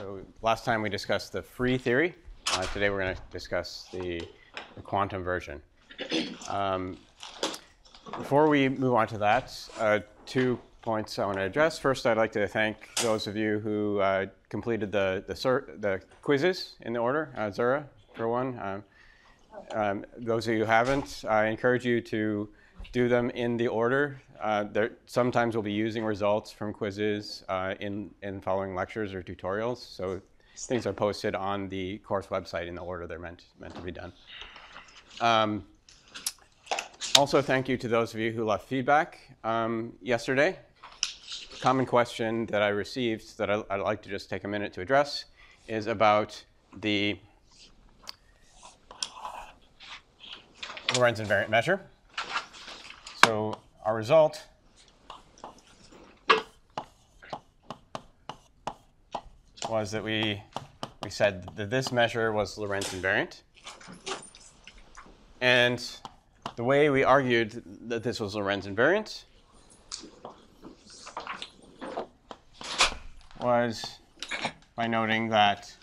So last time we discussed the free theory. Today we're going to discuss the quantum version. Before we move on to that, 2 points I want to address. First, I'd like to thank those of you who completed the quizzes in the order. Zura, for one. Those of you who haven't, I encourage you to do them in the order. Sometimes we'll be using results from quizzes in following lectures or tutorials. So things are posted on the course website in the order they're meant to be done. Also, thank you to those of you who left feedback yesterday. A common question that I received that I'd like to just take a minute to address is about the Lorentz invariant measure. So our result was that we said that this measure was Lorentz invariant. And the way we argued that this was Lorentz invariant was by noting that,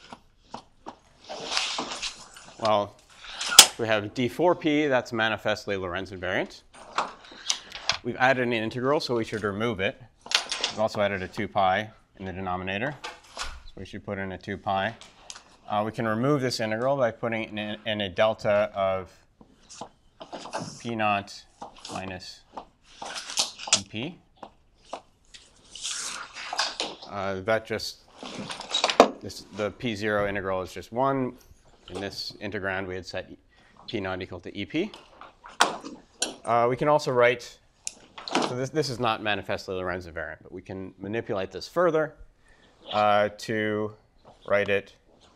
well, we have d4p, that's manifestly Lorentz invariant. We've added an integral, so we should remove it. We've also added a 2 pi in the denominator, so we should put in a 2 pi. We can remove this integral by putting in a delta of p naught minus ep. The p0 integral is just 1. In this integrand, we had set p naught equal to ep. We can also write, so this is not manifestly Lorentz invariant, but we can manipulate this further to write it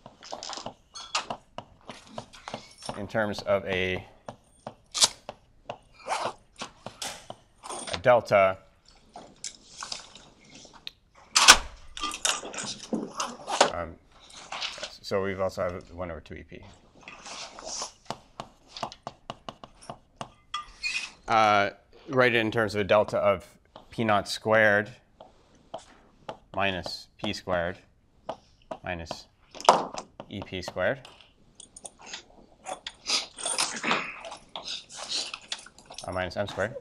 in terms of a delta so we've also have 1 over 2 ep. Write it in terms of a delta of p naught squared minus p squared minus ep squared. Minus m squared.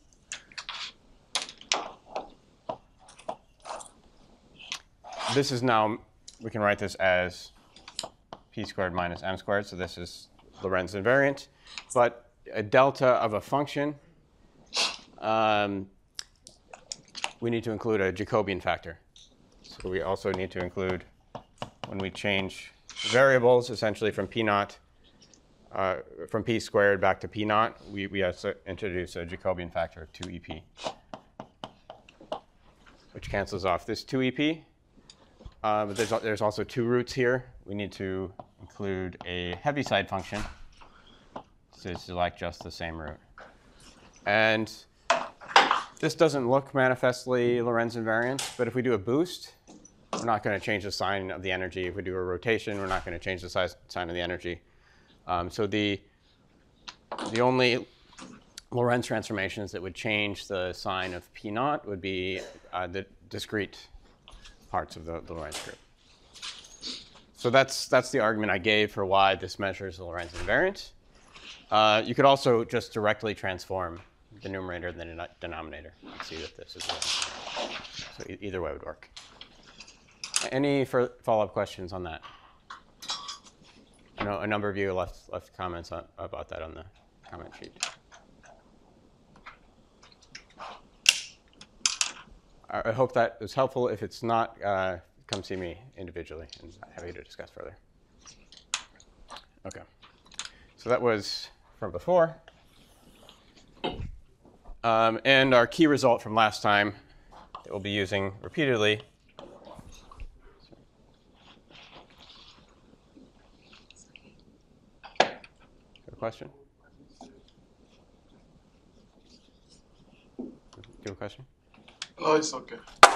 This is now, we can write this as p squared minus m squared, so this is Lorentz invariant. But a delta of a function, we need to include a Jacobian factor. So we also need to include, when we change variables, essentially from p naught, from p squared back to p naught, we have to introduce a Jacobian factor of 2ep, which cancels off this 2ep. But there's also 2 roots here. We need to include a Heaviside function to select just the same root. And this doesn't look manifestly Lorentz invariant, but if we do a boost, we're not going to change the sign of the energy. If we do a rotation, we're not going to change the sign of the energy. So the only Lorentz transformations that would change the sign of p naught would be the discrete parts of the Lorentz group. So that's the argument I gave for why this measure is Lorentz invariant. You could also just directly transform the numerator and the denominator and see that this is Lorentz invariant. So either way would work. Any follow-up questions on that? I know a number of you left comments about that on the comment sheet. I hope that was helpful. If it's not, come see me individually, and I'm happy to discuss further. OK. So that was from before. And our key result from last time that we'll be using repeatedly. Got a question? Do you have a question? Oh, it's OK.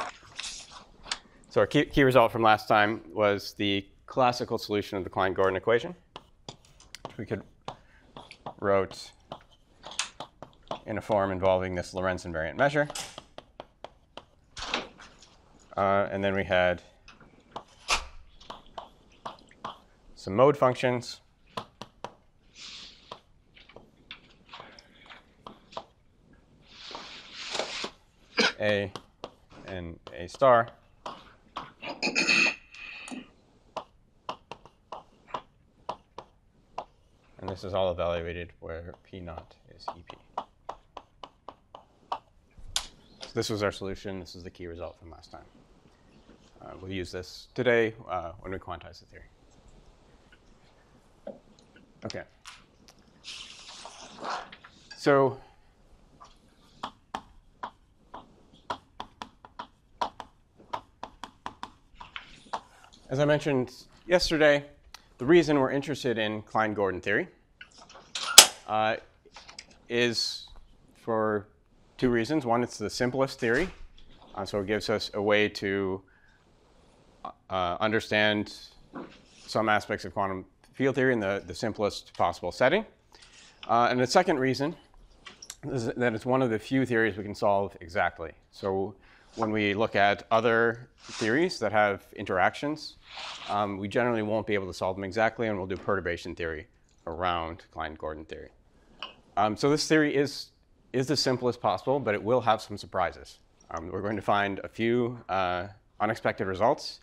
So our key result from last time was the classical solution of the Klein-Gordon equation, which we could wrote in a form involving this Lorentz invariant measure. And then we had some mode functions. A and A star. And this is all evaluated where P naught is EP. So this was our solution. This is the key result from last time. We'll use this today when we quantize the theory. OK. So as I mentioned yesterday, the reason we're interested in Klein-Gordon theory is for two reasons. One, it's the simplest theory. So it gives us a way to understand some aspects of quantum field theory in the simplest possible setting. And the second reason is that it's one of the few theories we can solve exactly. So when we look at other theories that have interactions, we generally won't be able to solve them exactly, and we'll do perturbation theory around Klein-Gordon theory. So this theory is the simplest possible, but it will have some surprises. We're going to find a few unexpected results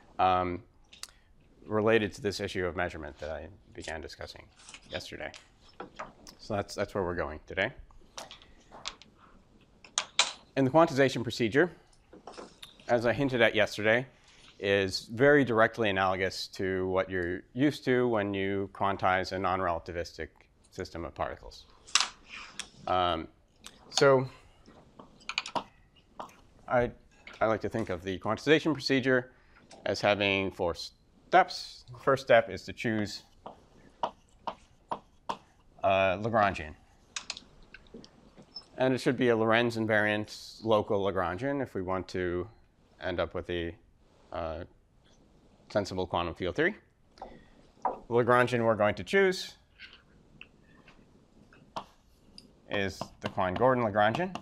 related to this issue of measurement that I began discussing yesterday. So that's where we're going today. And the quantization procedure, as I hinted at yesterday, is very directly analogous to what you're used to when you quantize a non-relativistic system of particles. So I like to think of the quantization procedure as having 4 steps. The first step is to choose Lagrangian. And it should be a Lorentz invariant local Lagrangian if we want to end up with a sensible quantum field theory. The Lagrangian we're going to choose is the Klein-Gordon Lagrangian.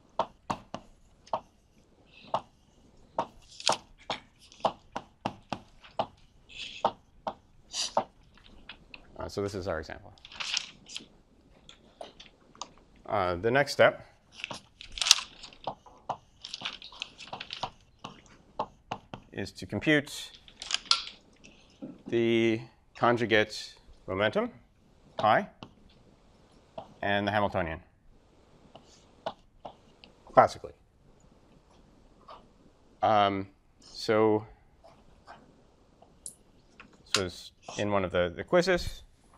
So this is our example. The next step is to compute the conjugate momentum, pi, and the Hamiltonian, classically. So is in one of the quizzes.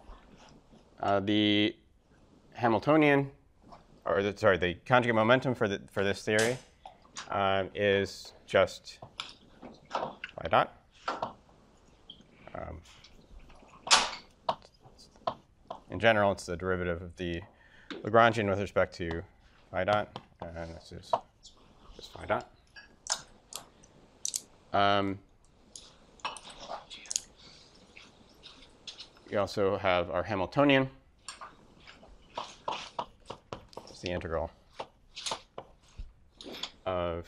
The Hamiltonian, or the conjugate momentum for this theory is just phi dot. In general, it's the derivative of the Lagrangian with respect to phi dot, and this is just phi dot. We also have our Hamiltonian. It's the integral of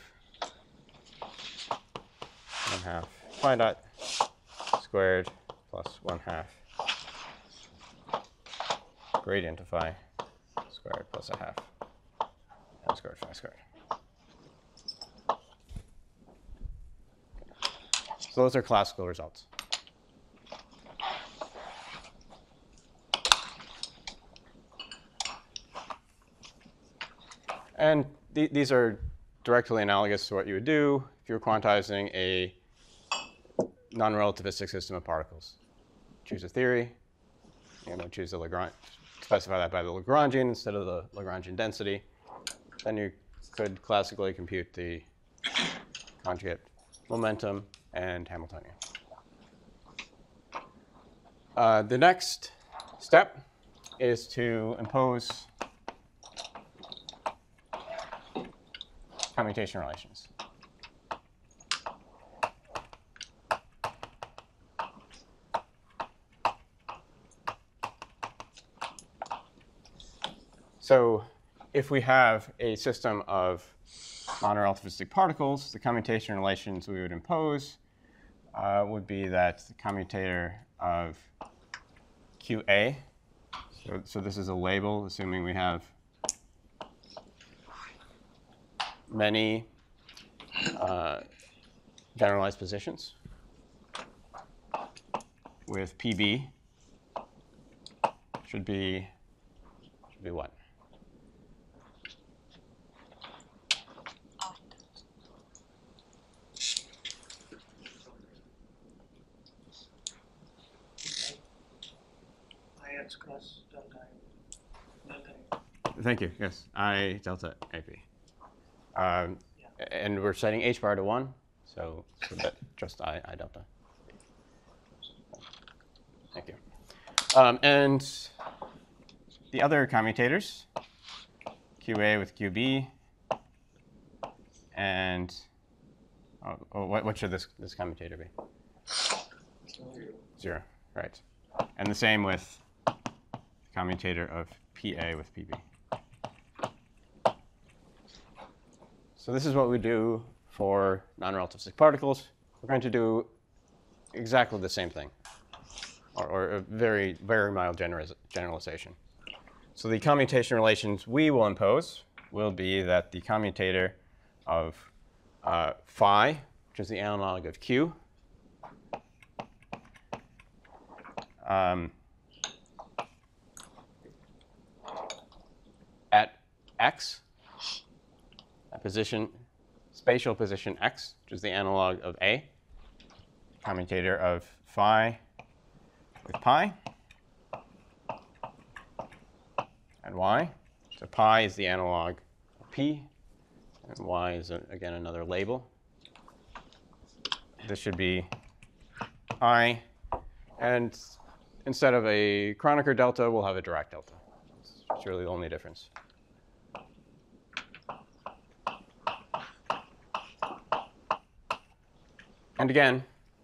1/2 phi dot squared plus 1/2 gradient of phi squared plus 1/2 m squared phi squared. So those are classical results. And these are directly analogous to what you would do if you were quantizing a non-relativistic system of particles. Choose a theory, choose the Lagrangian, specify that by the Lagrangian instead of the Lagrangian density. Then you could classically compute the conjugate momentum and Hamiltonian. The next step is to impose commutation relations. So if we have a system of non-relativistic particles, the commutation relations we would impose would be that the commutator of QA, so this is a label, assuming we have many generalized positions with PB should be what? IX cross delta Thank you. Yes, I delta AP. And we're setting h bar to 1, so that just I delta. Thank you. And the other commutators, QA with QB, and what should this commutator be? 0, right. And the same with the commutator of PA with PB. So this is what we do for non-relativistic particles. We're going to do exactly the same thing, or a very, very mild generalization. So the commutation relations we will impose will be that the commutator of phi, which is the analog of Q, at x, a position, spatial position x, which is the analog of A, commutator of phi with pi, and y. So pi is the analog of P, and y is, again, another label. This should be I, and instead of a Kronecker delta, we'll have a Dirac delta. It's really the only difference. And again,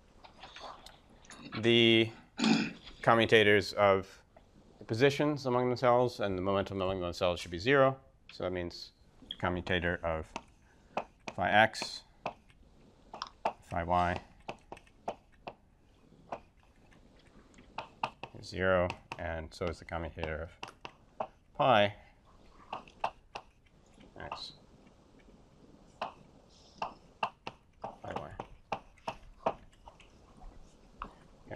the commutators of the positions among themselves and the momentum among themselves should be 0. So that means the commutator of phi x, phi y is 0, and so is the commutator of pi x, phi y. Okay.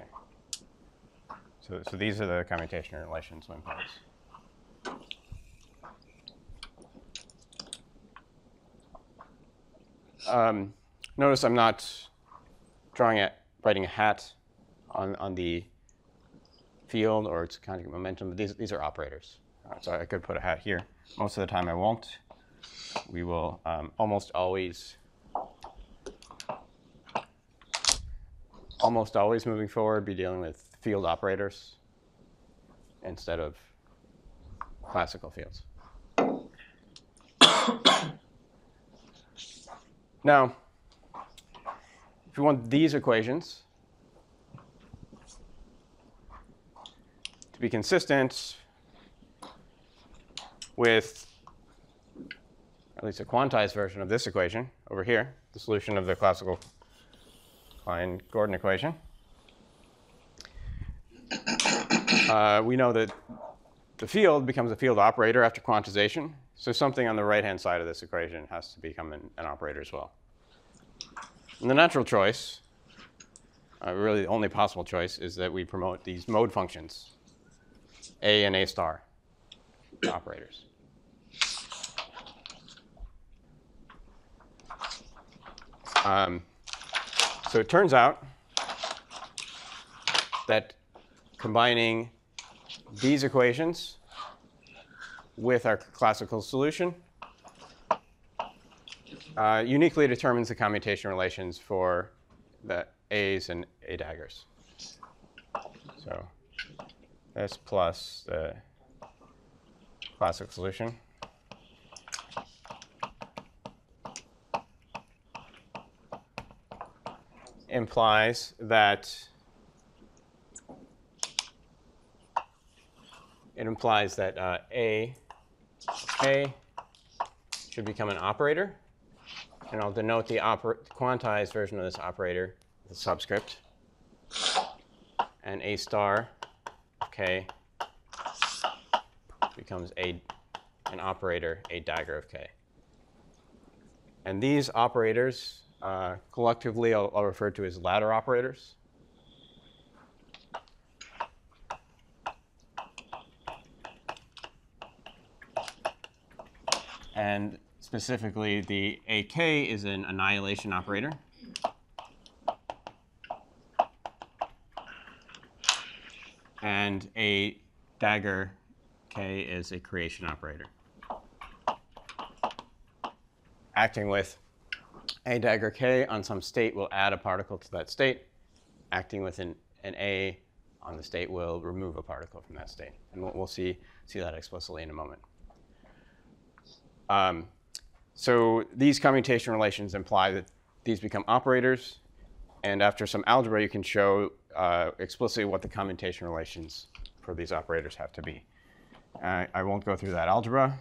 So these are the commutation relations we impose. Notice I'm not writing a hat on the field or its conjugate momentum, but these are operators. So I could put a hat here. Most of the time I won't. We will almost always moving forward be dealing with field operators instead of classical fields. Now, if you want these equations to be consistent with at least a quantized version of this equation over here, the solution of the classical Klein-Gordon equation, we know that the field becomes a field operator after quantization. So something on the right-hand side of this equation has to become an operator as well. And the natural choice, really the only possible choice, is that we promote these mode functions, A and A star operators. So it turns out that combining these equations with our classical solution uniquely determines the commutation relations for the A's and A daggers. So this plus the classical solution implies that A should become an operator. And I'll denote the quantized version of this operator the subscript, and A star of k becomes an operator, a dagger of k. And these operators, collectively, I'll refer to as ladder operators. And specifically, the AK is an annihilation operator. And a dagger K is a creation operator. Acting with a dagger K on some state will add a particle to that state. Acting with an A on the state will remove a particle from that state. And we'll see that explicitly in a moment. So these commutation relations imply that these become operators. And after some algebra, you can show explicitly what the commutation relations for these operators have to be. I won't go through that algebra.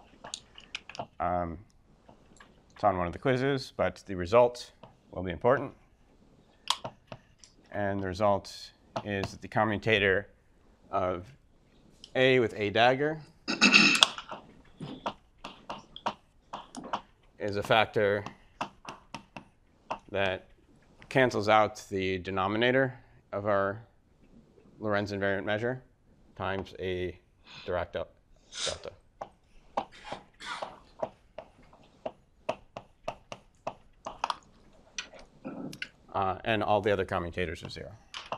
It's on one of the quizzes, but the result will be important. And the result is that the commutator of A with a dagger is a factor that cancels out the denominator of our Lorentz invariant measure times a Dirac delta. And all the other commutators are 0.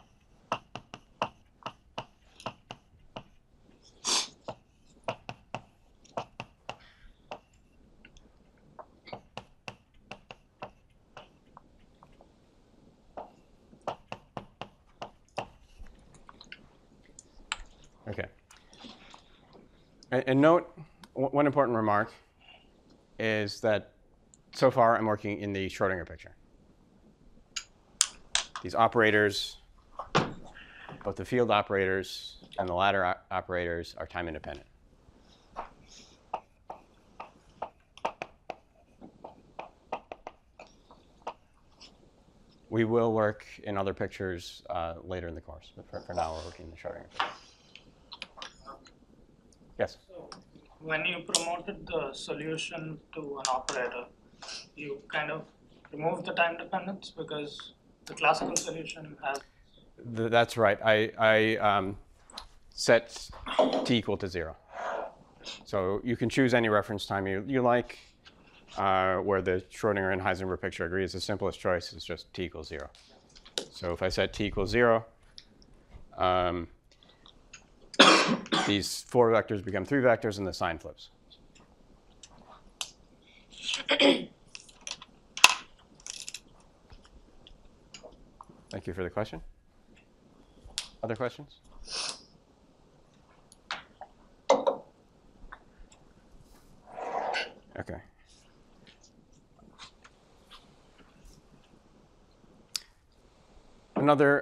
OK. And note, one important remark is that so far I'm working in the Schrodinger picture. These operators, both the field operators and the ladder operators, are time independent. We will work in other pictures later in the course, but for now we're working in the Schrodinger picture. Yes? So when you promoted the solution to an operator, you kind of removed the time dependence because the classical solution has. That's right. I set t equal to 0. So you can choose any reference time you like, where the Schrodinger and Heisenberg picture agrees. The simplest choice is just t equals 0. So if I set t equals 0, these 4 vectors become 3 vectors, and the sign flips. Thank you for the question. Other questions? OK. Another,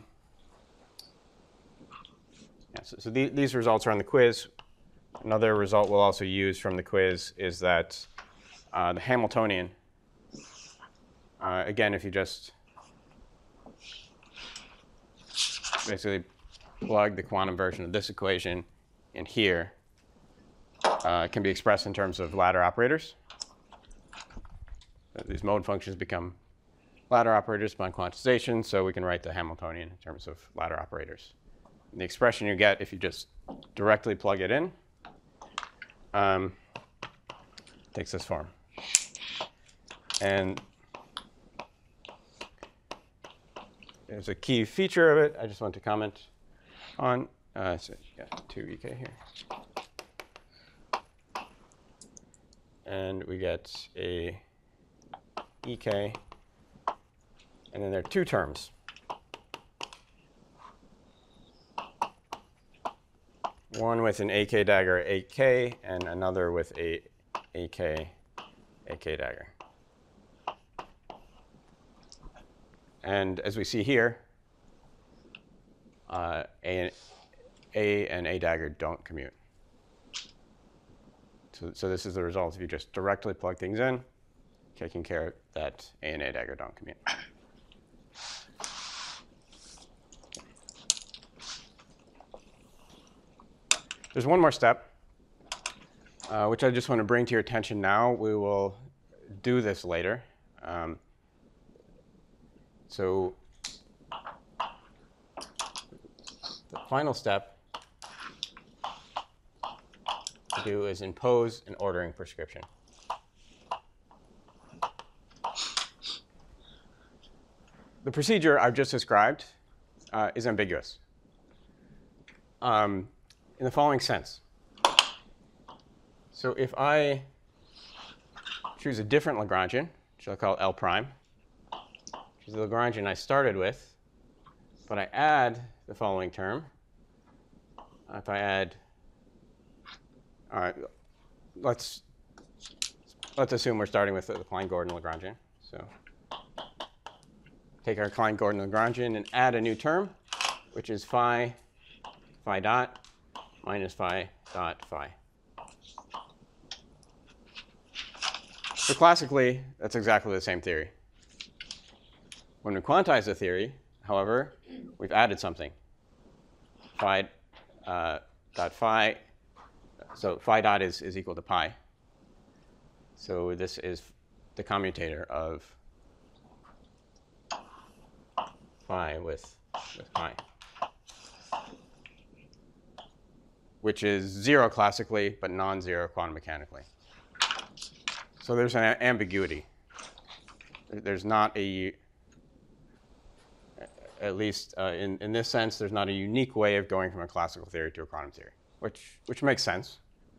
so these results are on the quiz. Another result we'll also use from the quiz is that the Hamiltonian, again, if you just basically plug the quantum version of this equation in here, it can be expressed in terms of ladder operators. These mode functions become ladder operators by quantization, so we can write the Hamiltonian in terms of ladder operators. And the expression you get if you just directly plug it in takes this form. And there's a key feature of it I just want to comment on. So yeah, 2 EK here. And we get a EK. And then there are 2 terms. One with an AK dagger AK, and another with a AK dagger. And as we see here, A and A dagger don't commute. So this is the result if you just directly plug things in, taking care that A and A dagger don't commute. There's one more step, which I just want to bring to your attention now. We will do this later. So the final step to do is impose an ordering prescription. The procedure I've just described is ambiguous in the following sense. So if I choose a different Lagrangian, which I'll call L prime, which is the Lagrangian I started with, but I add the following term. If I add, all right, let's assume we're starting with the Klein-Gordon Lagrangian. So take our Klein-Gordon Lagrangian and add a new term, which is phi dot minus phi dot phi. So classically, that's exactly the same theory. When we quantize the theory, however, we've added something. Phi dot phi, so phi dot is equal to pi. So this is the commutator of phi with pi, which is 0 classically, but non-zero quantum mechanically. So there's an ambiguity. There's not a, at least in this sense, there's not a unique way of going from a classical theory to a quantum theory, which makes sense.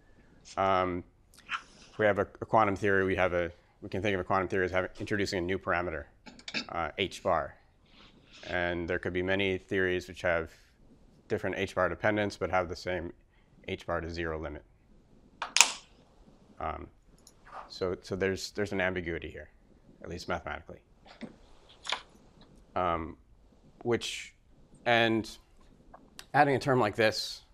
If we have a quantum theory, we can think of a quantum theory as introducing a new parameter, h bar. And there could be many theories which have different h bar dependence, but have the same h bar to 0 limit. So there's an ambiguity here, at least mathematically. And adding a term like this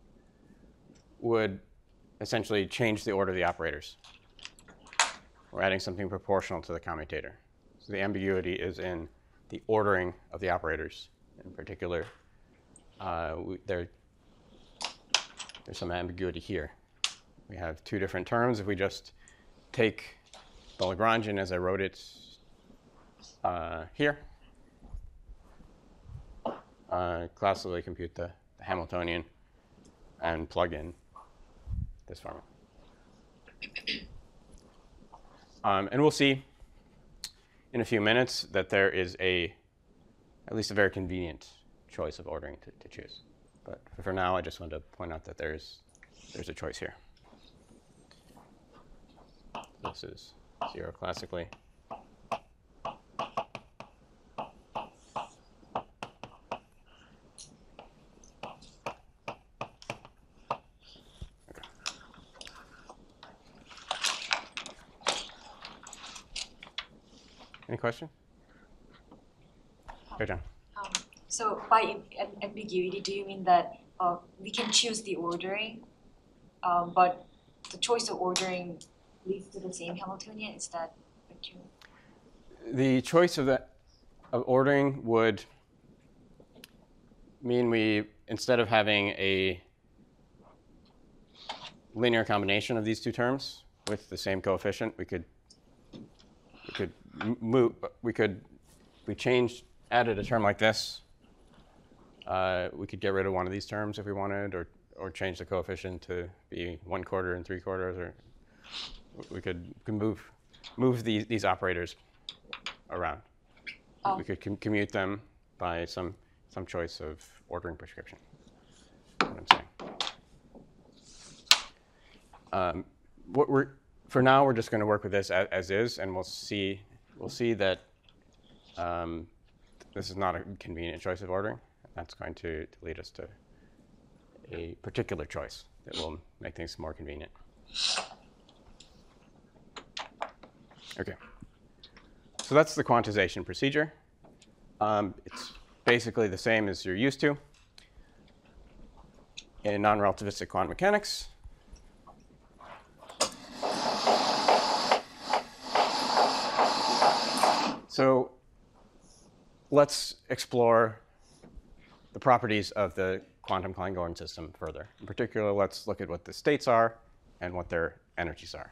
would essentially change the order of the operators. We're adding something proportional to the commutator. So the ambiguity is in the ordering of the operators. In particular, there's some ambiguity here. We have two different terms. If we just take the Lagrangian as I wrote it here, classically compute the Hamiltonian and plug in this formula. And we'll see in a few minutes that there is at least a very convenient choice of ordering to choose. But for now, I just wanted to point out that there's a choice here. This is 0 classically. Any question? Go, John. So by ambiguity, do you mean that we can choose the ordering, but the choice of ordering leads to the same Hamiltonian? Is that what you mean? The choice of ordering would mean we, instead of having a linear combination of these two terms with the same coefficient, we added a term like this. We could get rid of one of these terms if we wanted, or change the coefficient to be 1/4 and 3/4, or we could move these operators around. Oh. We could commute them by some choice of ordering prescription. That's what I'm saying. For now, we're just going to work with this as is, and we'll see that this is not a convenient choice of ordering. That's going to lead us to a particular choice that will make things more convenient. Okay. So that's the quantization procedure. It's basically the same as you're used to in non-relativistic quantum mechanics. So let's explore the properties of the quantum Klein-Gordon system further. In particular, let's look at what the states are and what their energies are.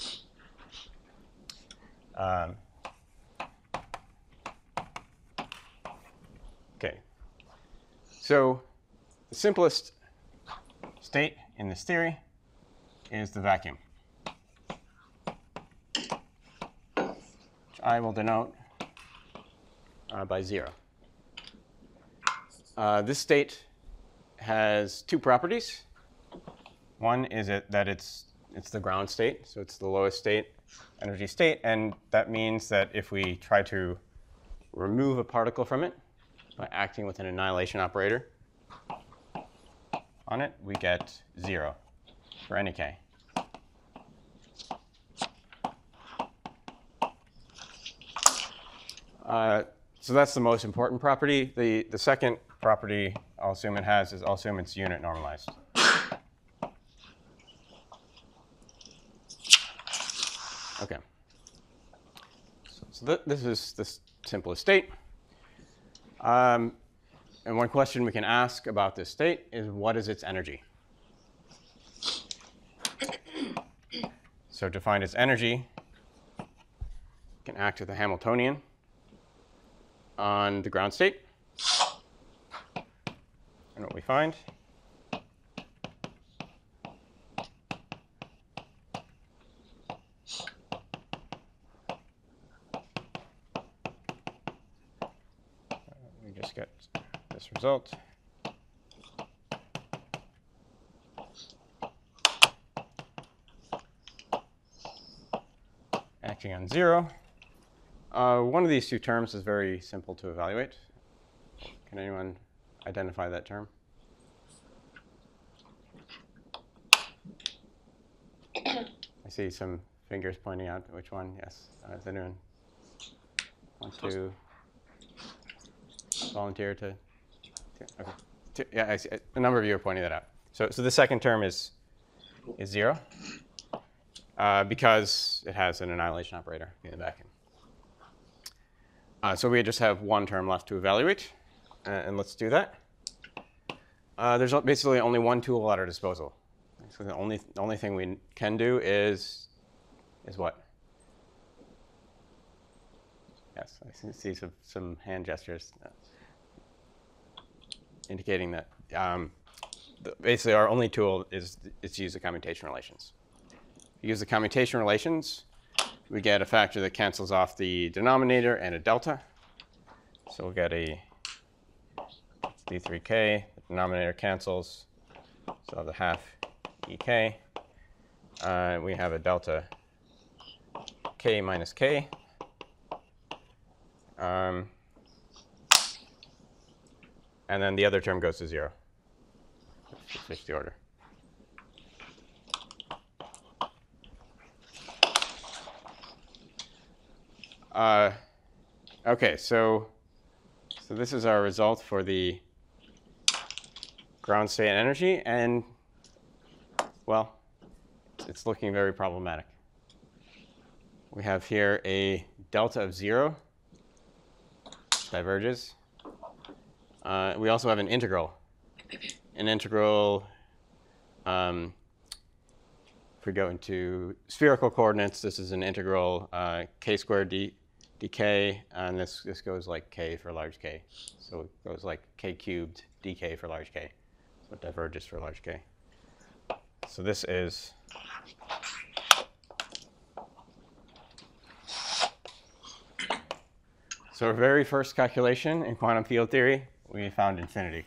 Okay. So the simplest state in this theory is the vacuum, which I will denote by 0. This state has two properties. One is that it's the ground state, so it's the lowest state, energy state, and that means that if we try to remove a particle from it by acting with an annihilation operator on it, we get 0 for any k. So that's the most important property. The second property I'll assume it has is I'll assume it's unit normalized. Okay. So this is the simplest state. And one question we can ask about this state is, what is its energy? So to find its energy, we can act with a Hamiltonian on the ground state. And what we find we just get this result. Acting on 0. One of these two terms is very simple to evaluate. Can anyone identify that term? I see some fingers pointing out which one. Yes. Does anyone want to volunteer to? Okay. Yeah, I see. A number of you are pointing that out. So the second term is 0 because it has an annihilation operator in the vacuum. So we just have one term left to evaluate, and let's do that. There's basically only one tool at our disposal. So the only thing we can do is what? Yes, I see some hand gestures indicating that basically our only tool is to use the commutation relations. If you use the commutation relations, we get a factor that cancels off the denominator and a delta. So we'll get a d3k, the denominator cancels, so the half ek. We have a delta k minus k. And then the other term goes to 0. Switch the order. Okay, so this is our result for the ground state energy, and well, it's looking very problematic. We have here a delta of 0, which diverges. We also have an integral. An integral, if we go into spherical coordinates, this is an integral k squared dk, and this goes like k for large k. So it goes like k cubed dk for large k. So it diverges for large k. So this is so our very first calculation in quantum field theory, we found infinity.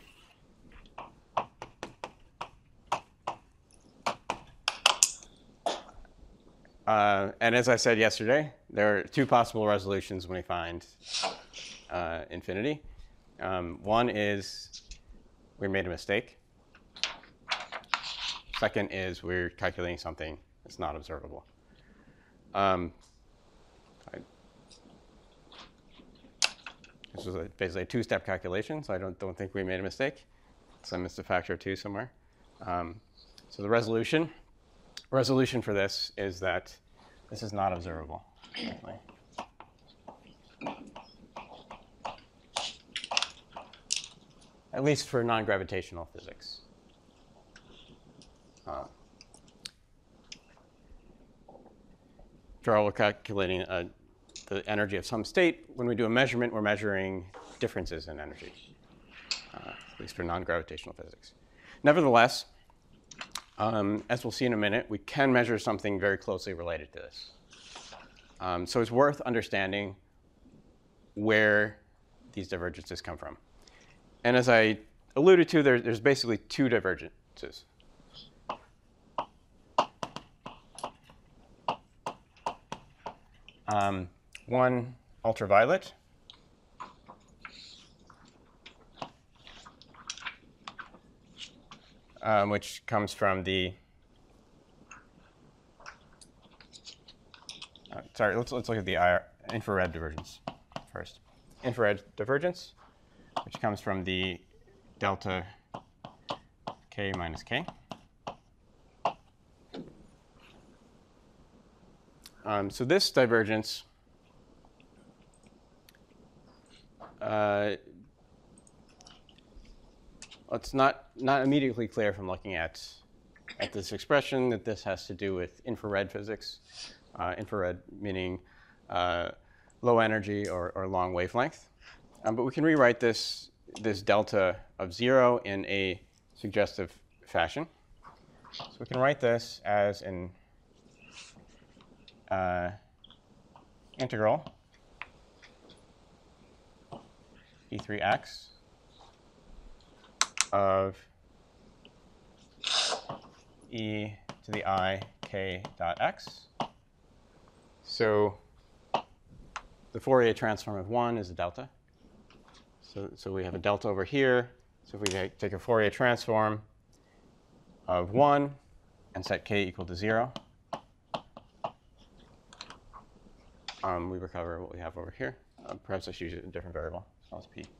And as I said yesterday, there are two possible resolutions when we find infinity. One is we made a mistake. Second is we're calculating something that's not observable. This was basically a two-step calculation, so I don't think we made a mistake. So I missed a factor of 2 somewhere. So the resolution for this is that this is not observable. Definitely. at least for non-gravitational physics. After all, we're calculating the energy of some state. When we do a measurement, we're measuring differences in energy, at least for non-gravitational physics. Nevertheless, as we'll see in a minute, we can measure something very closely related to this. So it's worth understanding where these divergences come from. And as I alluded to, there's basically two divergences. One ultraviolet, which comes from the let's look at the infrared divergence first. Infrared divergence, which comes from the delta k minus k. So this divergence it's not immediately clear from looking at this expression that this has to do with infrared physics. Infrared meaning low energy or long wavelength. But we can rewrite this delta of 0 in a suggestive fashion. So we can write this as an integral d3x of e to the I k dot x. So the Fourier transform of 1 is a delta. So we have a delta over here. So if we take a Fourier transform of 1 and set k equal to 0, we recover what we have over here. Perhaps I should use a different variable. So it's p.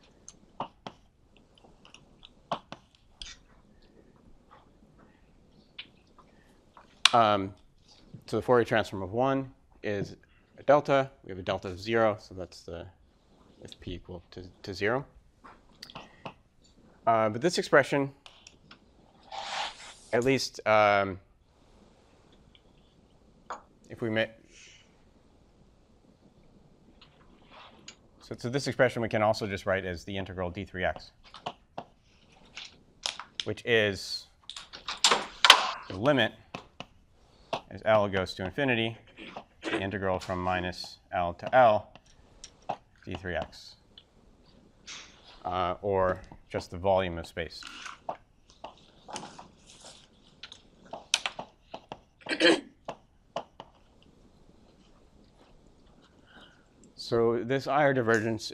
So the Fourier transform of 1 is a delta. We have a delta of 0, so that's with p equal to 0. But this expression, at least if we make so this expression we can also just write as the integral d3x, which is the limit as L goes to infinity, the integral from minus L to L d3x, or just the volume of space. So this IR divergence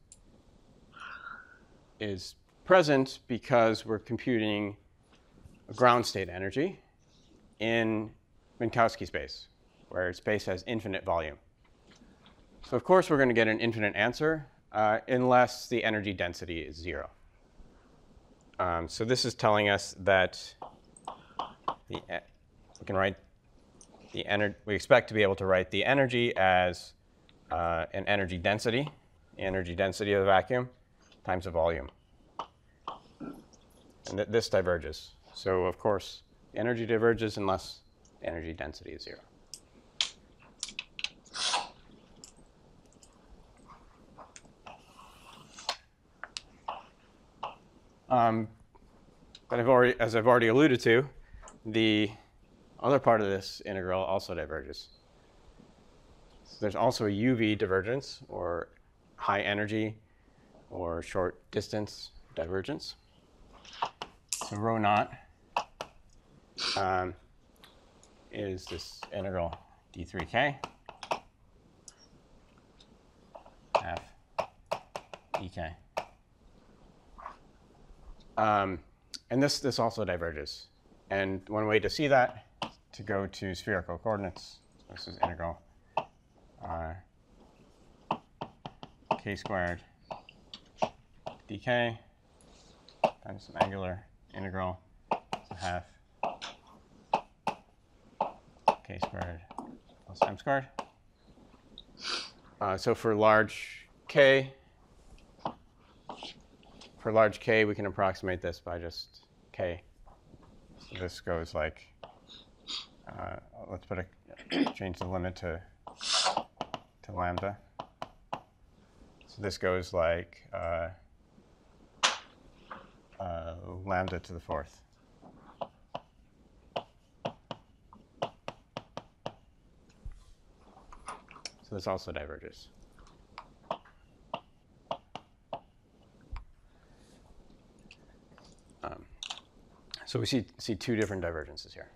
is present because we're computing a ground state energy in Minkowski space, where space has infinite volume. So of course we're going to get an infinite answer unless the energy density is 0. So this is telling us that we can write the energy. We expect to be able to write the energy as an energy density, the energy density of the vacuum, times the volume. And this diverges. So of course, the energy diverges unless the energy density is 0. But as I've already alluded to, the other part of this integral also diverges. So there's also a UV divergence, or high energy or short distance divergence. So rho naught is this integral d3k half ek. And this also diverges. And one way to see that is to go to spherical coordinates. So this is integral k squared dk times an angular integral to half k squared plus m squared. So for large k, for large k, we can approximate this by just k. So this goes like, let's change the limit to lambda. So this goes like lambda to the fourth. So this also diverges. So we see two different divergences here.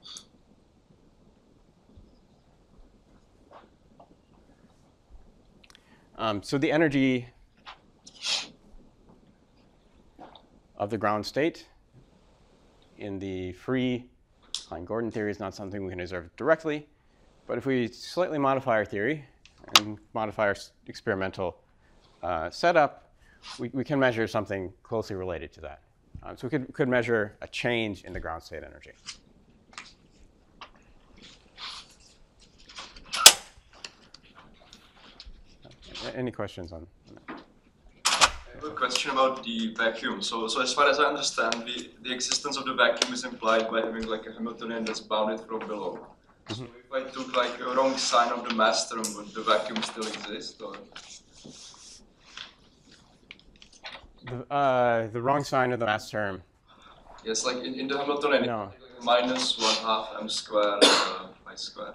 So the energy of the ground state in the free Klein-Gordon theory is not something we can observe directly. But if we slightly modify our theory and modify our experimental setup, we can measure something closely related to that. So we could measure a change in the ground state energy. Any questions on that? I have a question about the vacuum. So as far as I understand, the existence of the vacuum is implied by having like a Hamiltonian that's bounded from below. So if I took like a wrong sign of the mass term, would the vacuum still exist? Or? The wrong sign of the mass term. Yes, like in the Hamiltonian, No. like minus 1/2 m squared I squared.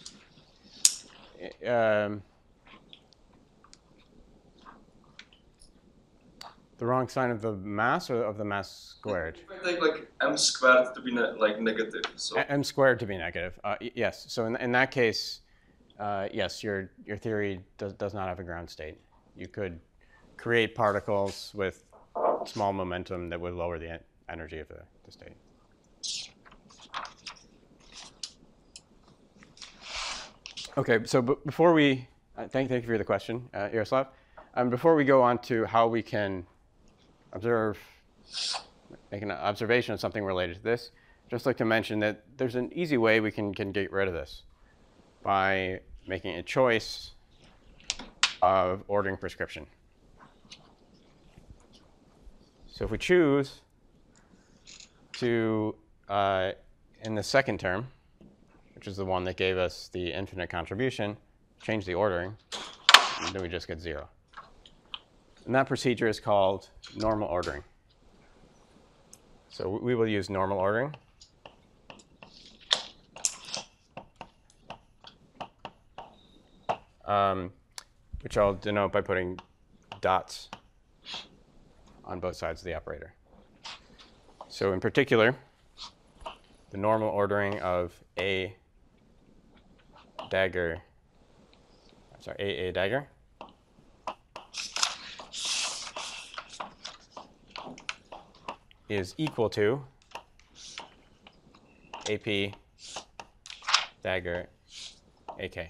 The wrong sign of the mass or of the mass squared? If I take like m squared to be like negative, so M squared to be negative. Yes. So in that case, yes, your theory does not have a ground state. You could create particles with small momentum that would lower the energy of the state. Okay. So before we thank you for the question, Yaroslav. Before we go on to how we can make an observation of something related to this, just like to mention that there's an easy way we can get rid of this by making a choice of ordering prescription. So if we choose to, in the second term, which is the one that gave us the infinite contribution, change the ordering, and then we just get 0. And that procedure is called normal ordering. So we will use normal ordering. Which I'll denote by putting dots on both sides of the operator. So in particular, the normal ordering of AA dagger is equal to AP dagger AK.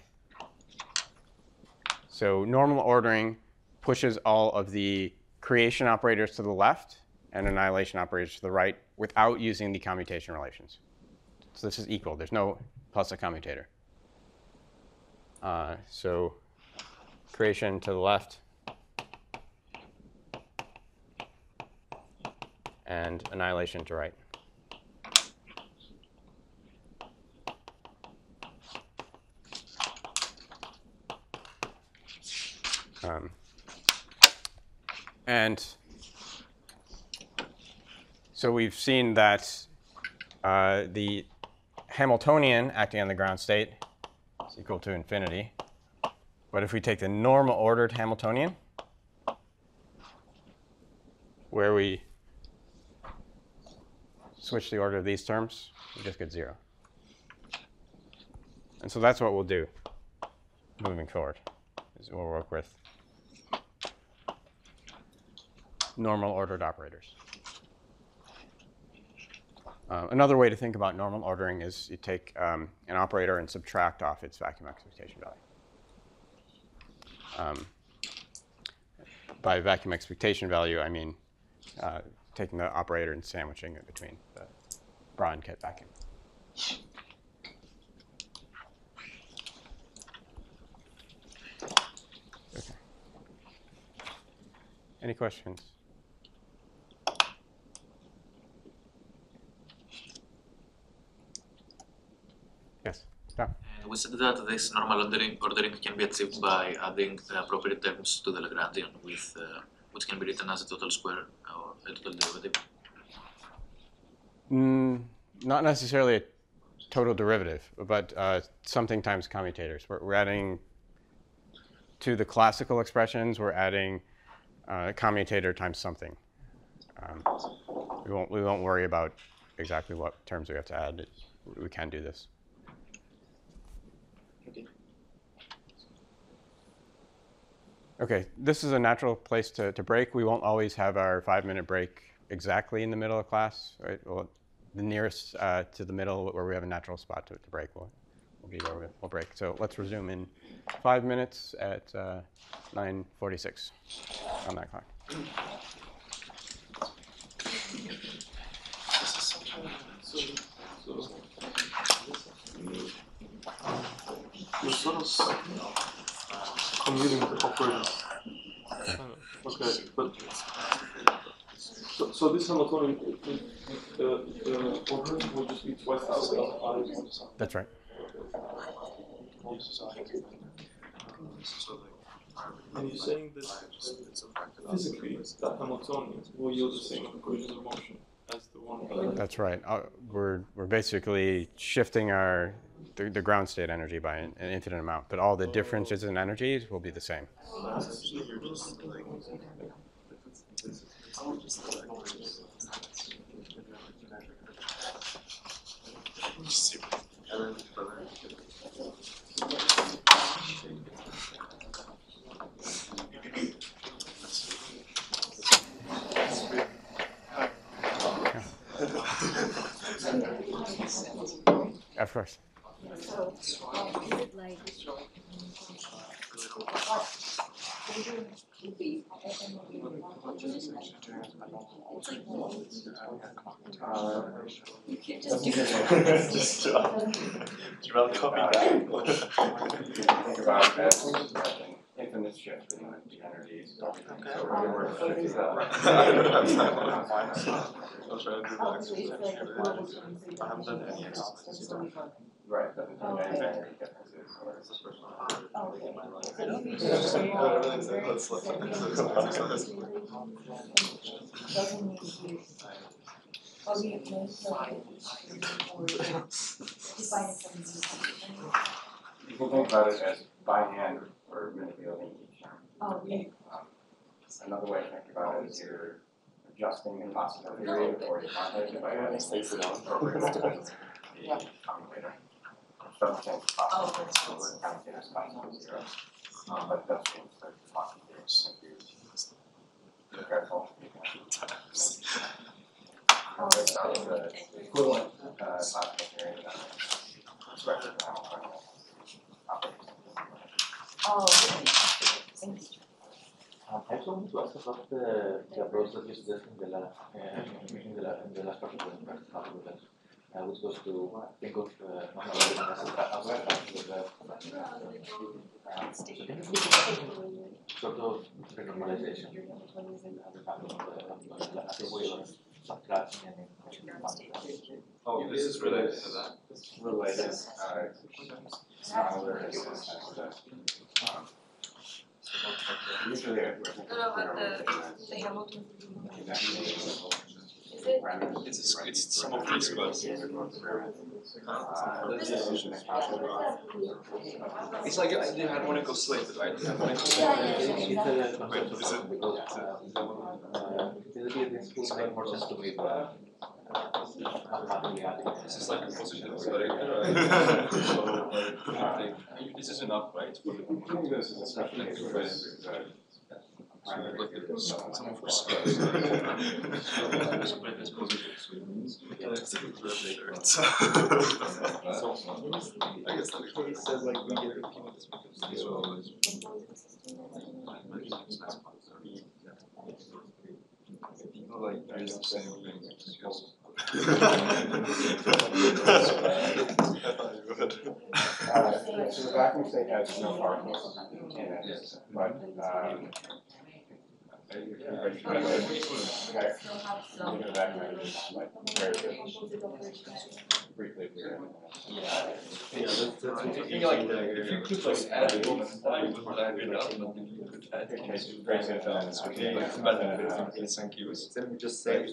So normal ordering pushes all of the creation operators to the left and annihilation operators to the right without using the commutation relations. So this is equal. There's no plus a commutator. So creation to the left and annihilation to right. And so we've seen that the Hamiltonian acting on the ground state is equal to infinity. But if we take the normal ordered Hamiltonian, where we switch the order of these terms, we just get 0. And so that's what we'll do moving forward, is we'll work with normal ordered operators. Another way to think about normal ordering is you take an operator and subtract off its vacuum expectation value. By vacuum expectation value, I mean taking the operator and sandwiching it between the bra and kit vacuum. Okay. Any questions? Yeah. And we said that this normal ordering can be achieved by adding appropriate terms to the Lagrangian, with which can be written as a total square or a total derivative. Not necessarily a total derivative, but something times commutators. We're adding to the classical expressions. We're adding commutator times something. We won't worry about exactly what terms we have to add. We can do this. Okay, this is a natural place to break. We won't always have our 5-minute break exactly in the middle of class. Right? Well, the nearest to the middle where we have a natural spot to break will be where we'll break. So let's resume in 5 minutes at 9:46 on that clock. You're sort of commuting with operators. Okay, but so this Hamiltonian operator will just be twice as I. That's right. And you're saying that physically that Hamiltonian will yield the same equation of motion as the one. That's right. We're basically shifting the ground state energy by an infinite amount, but all the differences in energies will be the same. Of course. So, is it like you can't just do that. Just do you rather copy that? Think about it as infinite shift in the energies. So we're shifting I haven't done any exercises. right, but the energy differences You can think about it as by hand or manipulating each term. Another way to think about it is you're adjusting the classical theory or the context by adding the commutator. Doesn't change the possible commutator is constant 0. But it does change the quantity. Be careful. The equivalent classical theory expression I just wanted to ask about the approach that you suggested in the last part of the class, which was to think of normalizing as a sort of renormalization as a way of subtracting and Oh, this is related to that. This is related. Smaller is usually the Hamilton. It's some of these ones. It's like the harmonical slate, right? The harmonical this will make more sense to me, but This is like a position study. This is enough, right? This is especially Some of us. I guess that said like we get the chemicals because people like use the same thing. So the vacuum state has no particles in it, but Thinking like if you could like add it all the time, you would add it up, but then you could add it to break it down. So like the benefits and cues. Then we just say.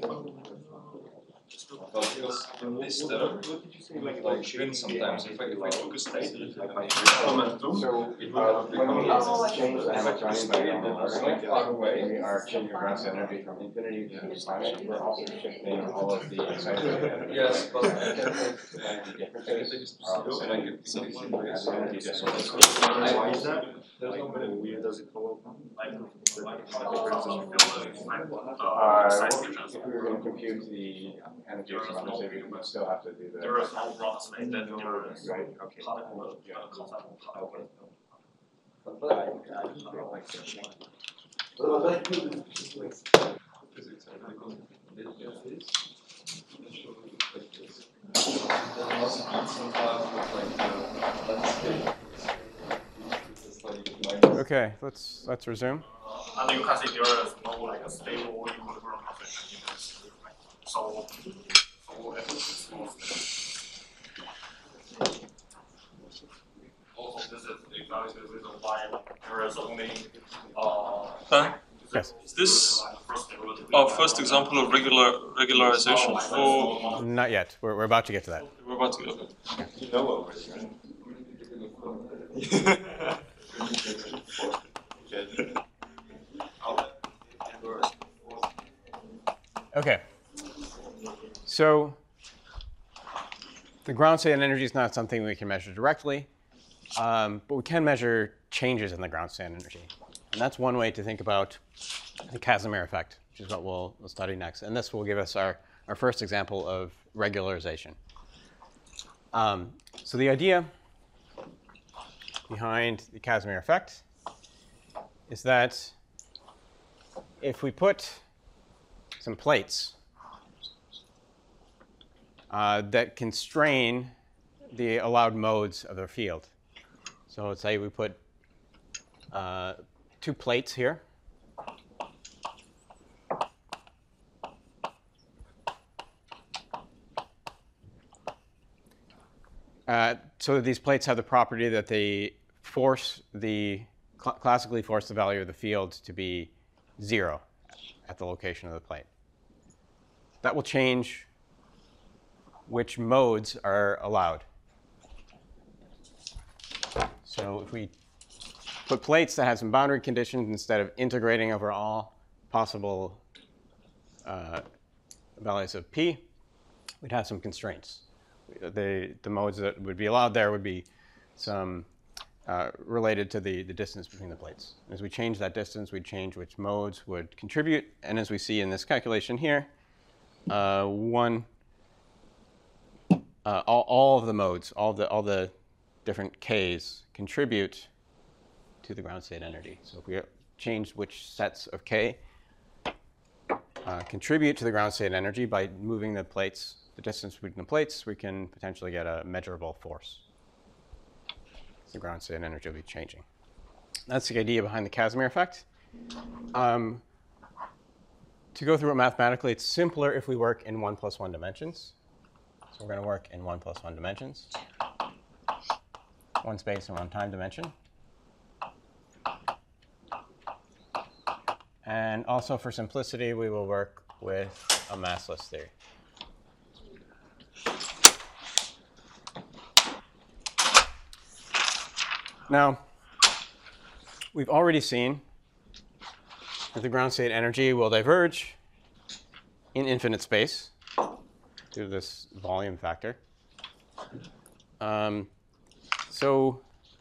Well, because in this term, like win sometimes, if I took a state, momentum, it would become change the Hamiltonian like far away. We are changing ground state energy from infinity to infinite. We're also shifting all of the excited energy. Yes, but the different things are also energy dissonance. Why is that? Where does it go from? If we were going to compute the energy of some other state, we would still have to do the. Right. Okay. Okay, let's resume. And you can see there is no like a stable equilibrium of it. So also this is exactly the reason why there is only Yes. Is this our first example of regularization, or Not yet. We're about to get to that. we're about to go? you know already, Okay. So the ground state energy is not something we can measure directly, but we can measure changes in the ground state energy. And that's one way to think about the Casimir effect, which is what we'll study next. And this will give us our first example of regularization. So the idea behind the Casimir effect is that if we put some plates that constrain the allowed modes of the field. So let's say we put 2 plates here. So these plates have the property that they classically force the value of the field to be 0 at the location of the plate. That will change which modes are allowed. So if we put plates that have some boundary conditions, instead of integrating over all possible values of p, we'd have some constraints. The modes that would be allowed there would be some related to the distance between the plates. As we change that distance, we'd change which modes would contribute. And as we see in this calculation here, all of the modes, all the different k's contribute to the ground state energy. So if we change which sets of k contribute to the ground state energy by moving the plates, the distance between the plates, we can potentially get a measurable force. The ground state energy will be changing. That's the idea behind the Casimir effect. To go through it mathematically, it's simpler if we work in 1 + 1 dimensions. So we're going to work in 1 + 1 dimensions, 1 space and 1 time dimension. And also for simplicity, we will work with a massless theory. Now, we've already seen that the ground state energy will diverge in infinite space due to this volume factor. So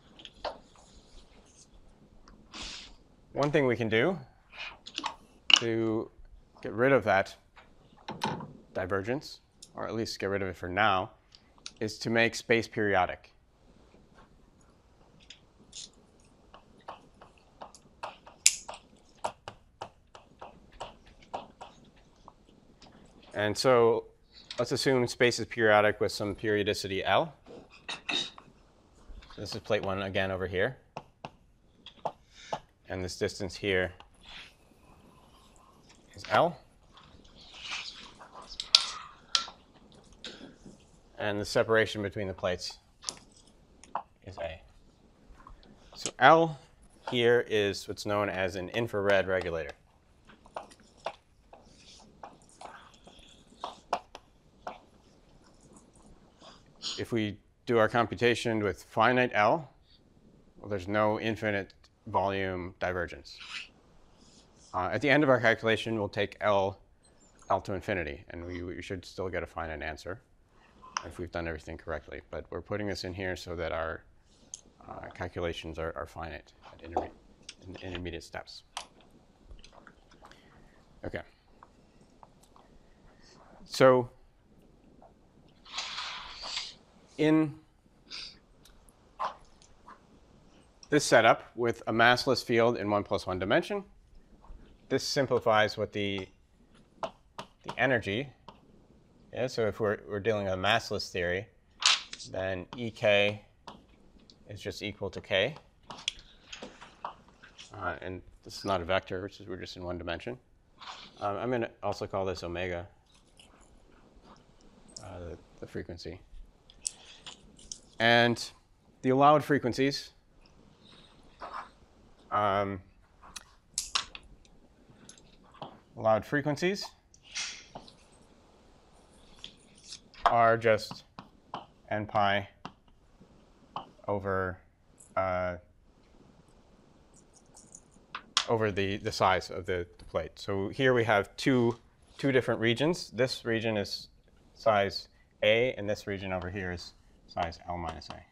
one thing we can do to get rid of that divergence, or at least get rid of it for now, is to make space periodic. And so let's assume space is periodic with some periodicity L. This is plate 1 again over here. And this distance here L. And the separation between the plates is A. So L here is what's known as an infrared regulator. If we do our computation with finite L, well, there's no infinite volume divergence. At the end of our calculation, we'll take L to infinity, and we should still get a finite answer if we've done everything correctly. But we're putting this in here so that our calculations are finite at intermediate steps. Okay. So in this setup with a massless field in 1+1 dimension, this simplifies what the energy is. So if we're dealing with a massless theory, then Ek is just equal to K. And this is not a vector, which is we're just in one dimension. I'm going to also call this omega, the frequency. And the allowed frequencies are just n pi over the size of the plate. So here we have two different regions. This region is size A, and this region over here is size L minus A.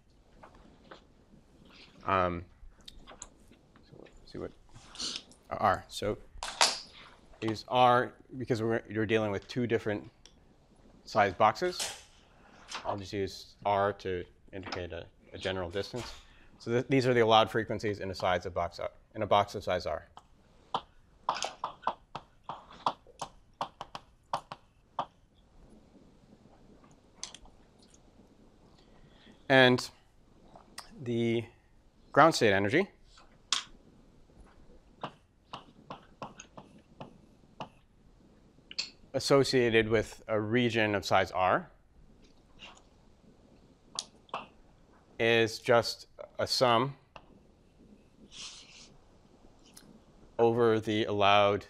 So let's see what R. So these R, because you're dealing with two different size boxes, I'll just use R to indicate a general distance. So these are the allowed frequencies in a box of size R. And the ground state energy associated with a region of size R is just a sum over the allowed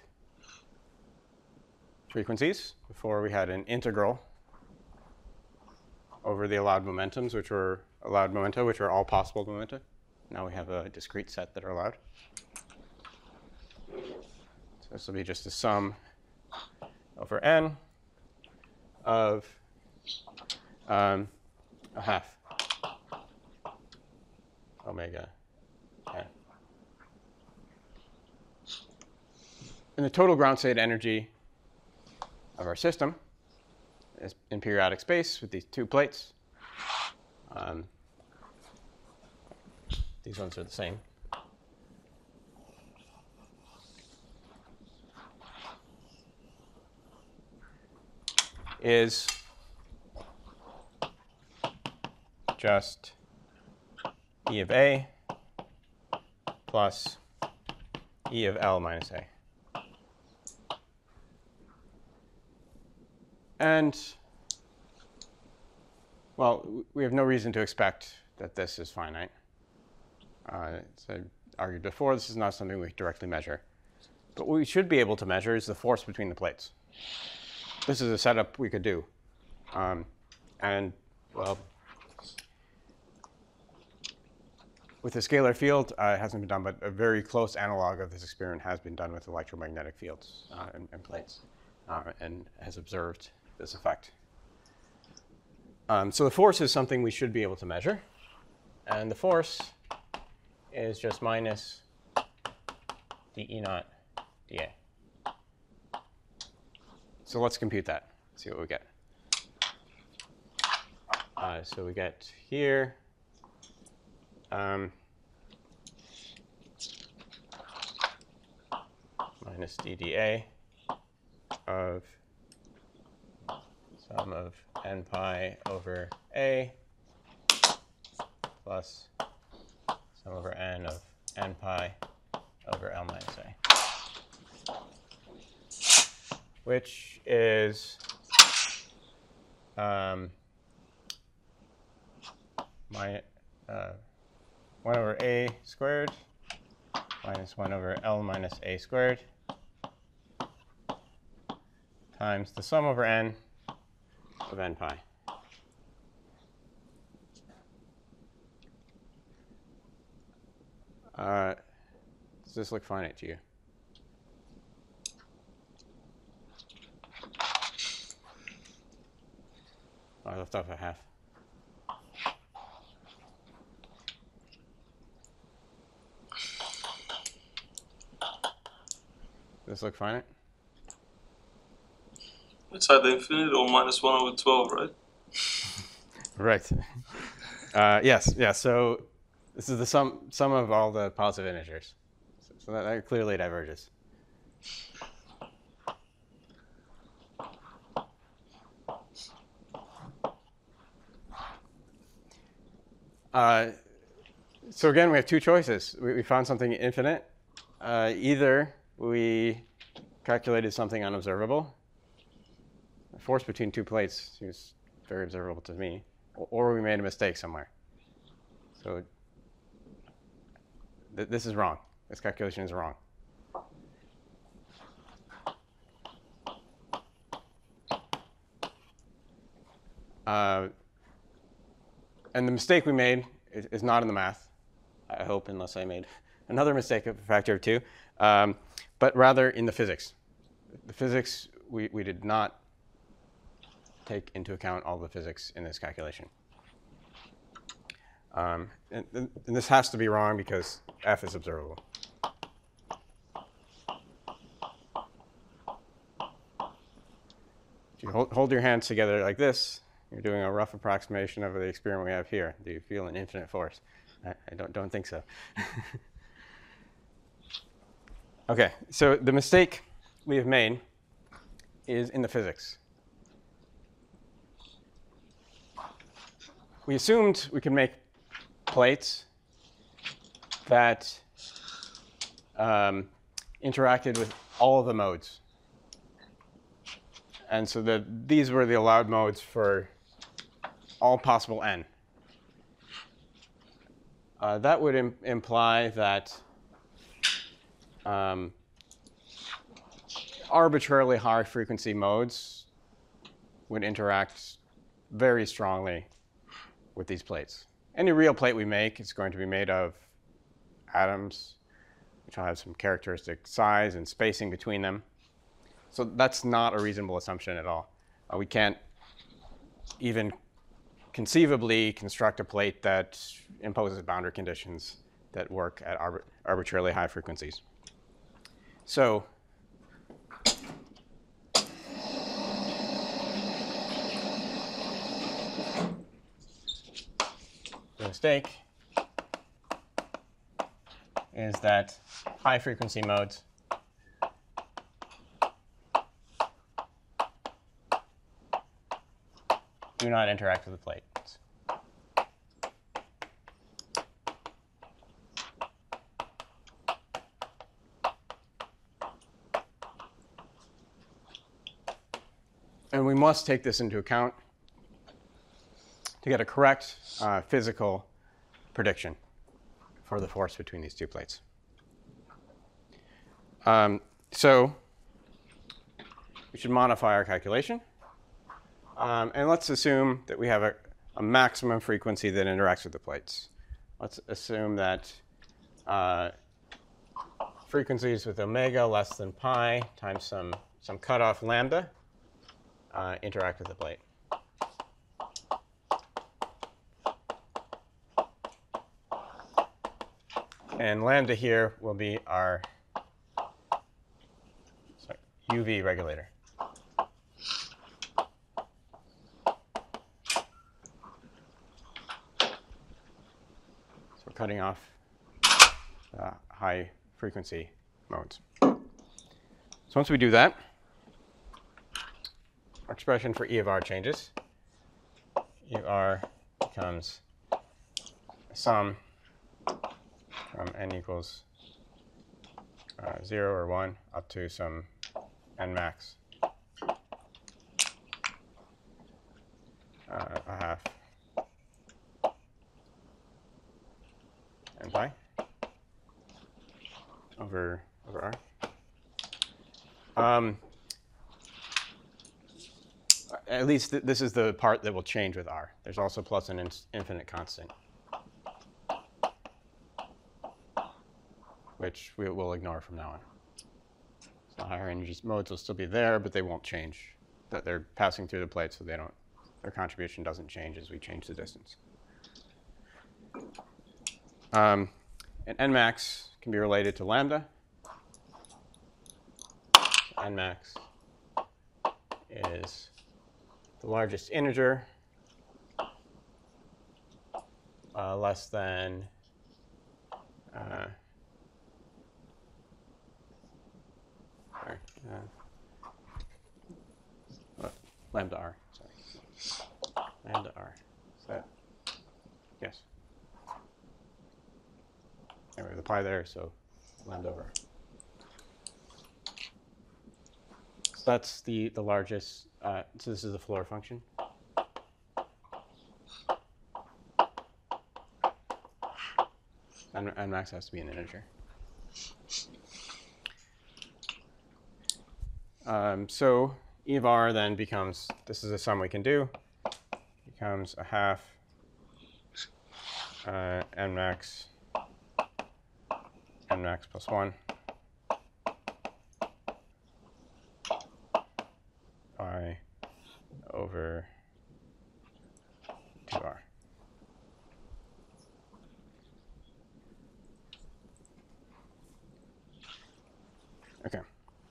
frequencies. Before we had an integral over the allowed momentums, which were all possible momenta. Now we have a discrete set that are allowed. So this will be just a sum over n of a half omega n. And the total ground state energy of our system is in periodic space with these two plates. These ones are the same. Is just E of A plus E of L minus A. And, well, we have no reason to expect that this is finite. As I argued before, this is not something we directly measure. But what we should be able to measure is the force between the plates. This is a setup we could do. And, well, with a scalar field, it hasn't been done, but a very close analog of this experiment has been done with electromagnetic fields and plates, and has observed this effect. So the force is something we should be able to measure. And the force is just minus dE naught dA. So let's compute that, see what we get. So we get here minus dDA of sum of n pi over A plus sum over n of n pi over L minus A. which is my 1 over a squared minus 1 over L minus a squared times the sum over n of n pi. Does this look finite to you? I left off a half. Does this look finite? It's either infinite or minus 1 over 12, right? Right. Yes. Yeah. So this is the sum of all the positive integers. So that clearly diverges. So again, we have two choices. We found something infinite. Either we calculated something unobservable. The force between two plates seems very observable to me. Or we made a mistake somewhere. So this is wrong. This calculation is wrong. And the mistake we made is not in the math, I hope, unless I made another mistake of a factor of 2, but rather in the physics. The physics, we did not take into account all the physics in this calculation. And this has to be wrong because f is observable. If you hold your hands together like this, you're doing a rough approximation of the experiment we have here. Do you feel an infinite force? I don't think so. OK, so the mistake we have made is in the physics. We assumed we could make plates that interacted with all of the modes. And so these were the allowed modes for all possible n. That would imply that arbitrarily high frequency modes would interact very strongly with these plates. Any real plate we make is going to be made of atoms, which will have some characteristic size and spacing between them. So that's not a reasonable assumption at all. We can't even conceivably construct a plate that imposes boundary conditions that work at arbitrarily high frequencies. So the mistake is that high frequency modes do not interact with the plates. And we must take this into account to get a correct physical prediction for the force between these two plates. So we should modify our calculation. And let's assume that we have a maximum frequency that interacts with the plates. Let's assume that frequencies with omega less than pi times some cutoff lambda interact with the plate. And lambda here will be our UV regulator. Cutting off high frequency modes. So once we do that, our expression for E of r changes. E of r becomes a sum from n equals 0 or 1 up to some n max a half n pi over r. At least this is the part that will change with r. There's also plus an infinite constant, which we will ignore from now on. So higher energy modes will still be there, but they won't change. That they're passing through the plate, so their contribution doesn't change as we change the distance. And Nmax can be related to lambda. Nmax is the largest integer less than lambda r. Sorry, lambda r. Is that yes? Anyway, the pi there, so lambda over r. So that's the largest. So this is the floor function. And max has to be an integer. So E of r then becomes, this is a sum we can do, becomes a half nmax plus 1 pi over 2r. Okay.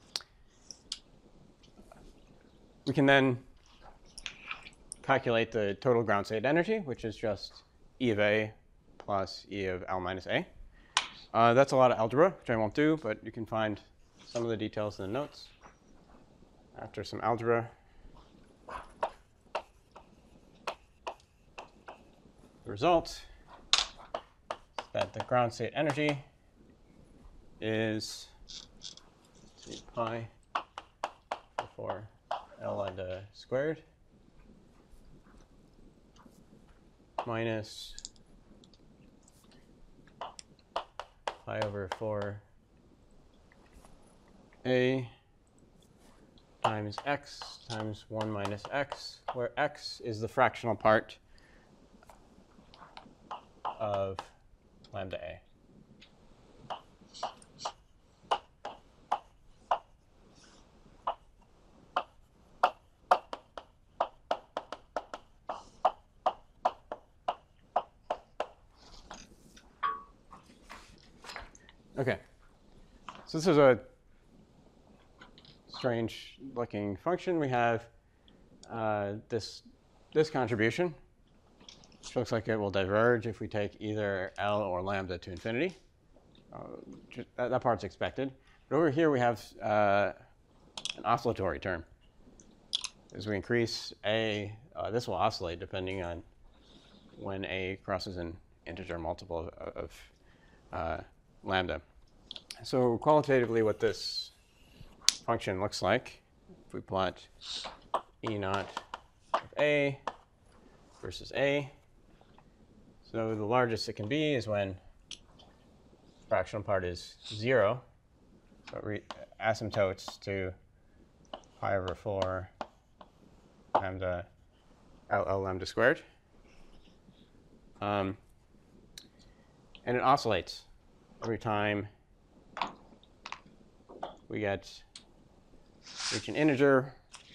We can then calculate the total ground state energy, which is just E of A plus E of L minus A. That's a lot of algebra, which I won't do, but you can find some of the details in the notes. After some algebra, the result is that the ground state energy is pi over L lambda squared minus pi over 4a times x times 1 minus x, where x is the fractional part of lambda a. Okay, so this is a strange looking function. We have this contribution, which looks like it will diverge if we take either L or lambda to infinity. That part's expected. But over here we have an oscillatory term. As we increase A, this will oscillate depending on when A crosses an integer multiple of lambda. So qualitatively what this function looks like, if we plot E naught of A versus A, so the largest it can be is when the fractional part is 0. So it asymptotes to pi over 4 lambda L lambda squared. And it oscillates every time we reach an integer,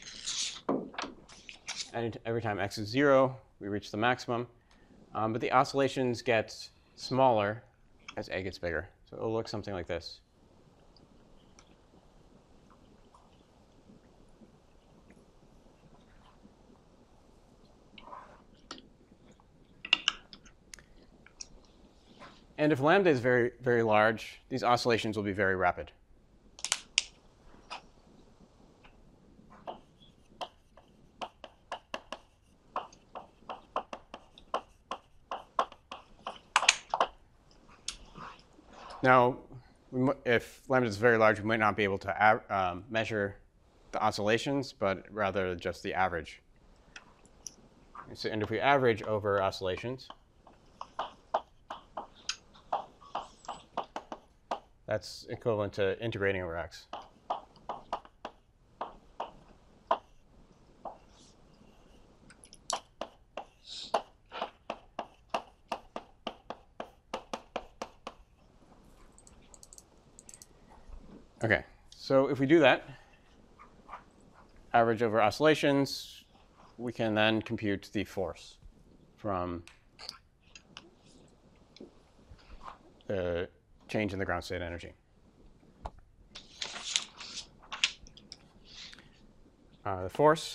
and every time x is 0, we reach the maximum. But the oscillations get smaller as A gets bigger. So it'll look something like this. And if lambda is very, very large, these oscillations will be very rapid. Now, if lambda is very large, we might not be able to measure the oscillations, but rather just the average. So, and if we average over oscillations, that's equivalent to integrating over x. Okay, so if we do that, average over oscillations, we can then compute the force from the change in the ground state energy. The force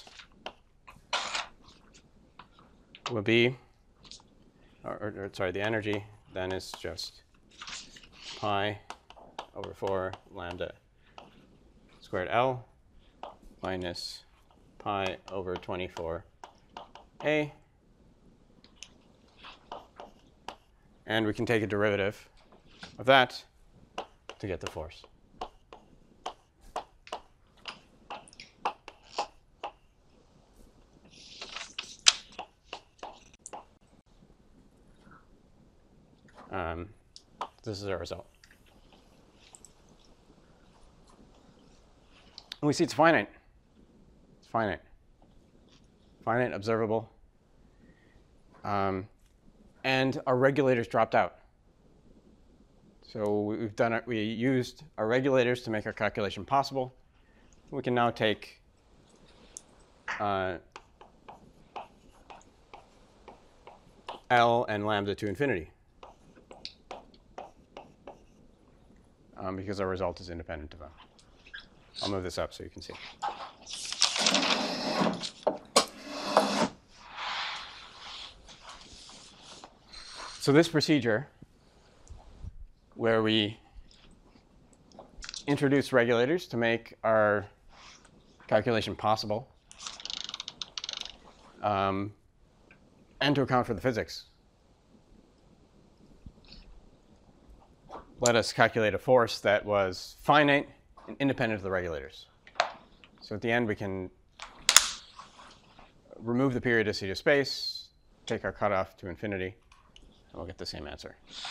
will be, sorry, the energy then is just pi over 4 lambda squared L minus pi over 24A. And we can take a derivative of that to get the force. This is our result. And we see it's finite. It's finite. Finite, observable. And our regulators dropped out. So we've done it. We used our regulators to make our calculation possible. We can now take L and lambda to infinity. Because our result is independent of them. I'll move this up so you can see. So this procedure, where we introduce regulators to make our calculation possible, and to account for the physics, let us calculate a force that was finite and independent of the regulators. So at the end, we can remove the periodicity of space, take our cutoff to infinity, and we'll get the same answer.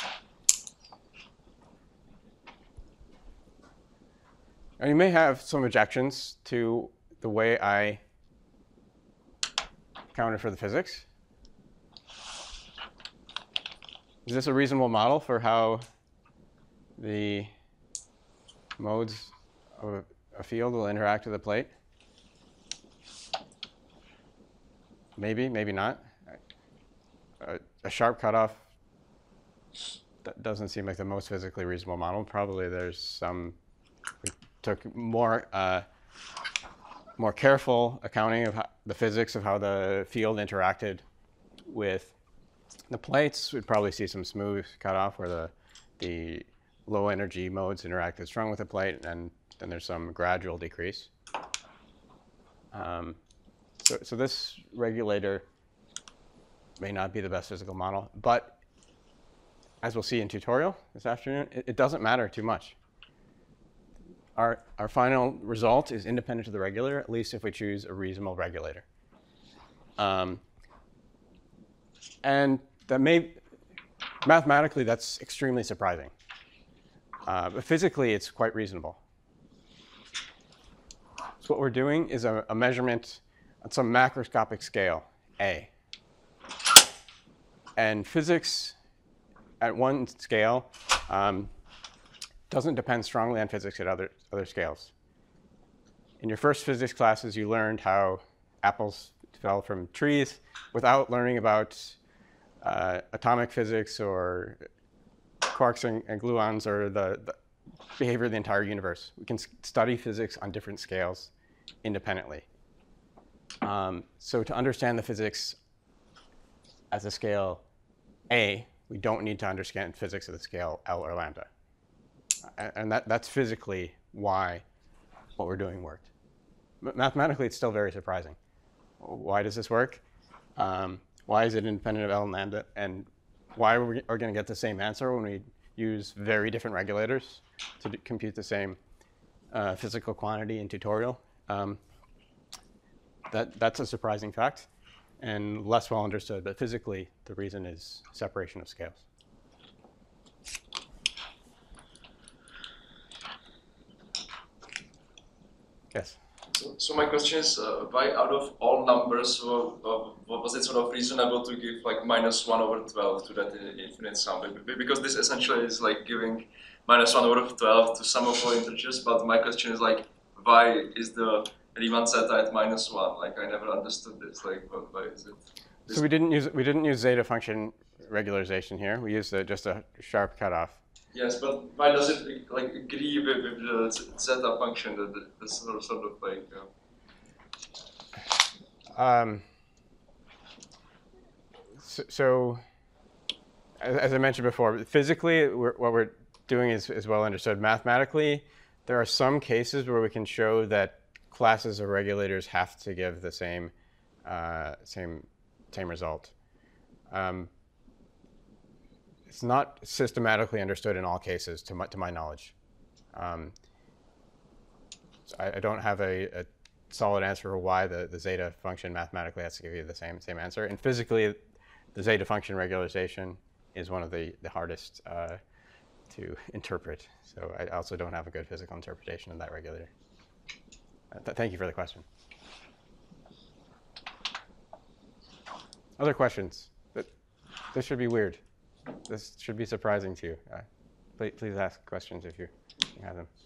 And you may have some objections to the way I counted for the physics. Is this a reasonable model for how the modes of a field will interact with a plate? Maybe, maybe not. A sharp cutoff that doesn't seem like the most physically reasonable model. Probably there's some, we took more careful accounting of how, the physics of how the field interacted with the plates. We'd probably see some smooth cutoff where the low energy modes interacted strong with the plate, and then there's some gradual decrease. So this regulator may not be the best physical model, but as we'll see in tutorial this afternoon, it doesn't matter too much. Our final result is independent of the regulator, at least if we choose a reasonable regulator. And that mathematically, that's extremely surprising. But physically, it's quite reasonable. So what we're doing is a measurement on some macroscopic scale, A. And physics at one scale doesn't depend strongly on physics at other scales. In your first physics classes, you learned how apples fell from trees without learning about atomic physics or quarks and gluons or the behavior of the entire universe. We can study physics on different scales independently. So to understand the physics as a scale A, we don't need to understand physics at the scale L or lambda. And that's physically why what we're doing worked. But mathematically, it's still very surprising. Why does this work? Why is it independent of L and lambda? And why are we going to get the same answer when we use very different regulators to compute the same physical quantity in tutorial? That's a surprising fact. and less well understood, but physically the reason is separation of scales. Yes? So my question is, why out of all numbers, was it sort of reasonable to give like -1/12 to that infinite sum? Because this essentially is like giving -1/12 to some of all integers, but my question is like, why is the Riemann zeta at -1? Like I never understood this. Like, why is it? So we didn't use zeta function regularization here. We used just a sharp cutoff. Yes, but why does it like agree with the zeta function? The sort of like. So, as I mentioned before, physically, what we're doing is well understood. Mathematically, there are some cases where we can show that classes of regulators have to give the same result. It's not systematically understood in all cases, to my knowledge. So I don't have a solid answer for why the zeta function mathematically has to give you the same answer. And physically, the zeta function regularization is one of the hardest to interpret. So I also don't have a good physical interpretation of that regulator. Thank you for the question. Other questions? This should be weird. This should be surprising to you. Please ask questions if you have them.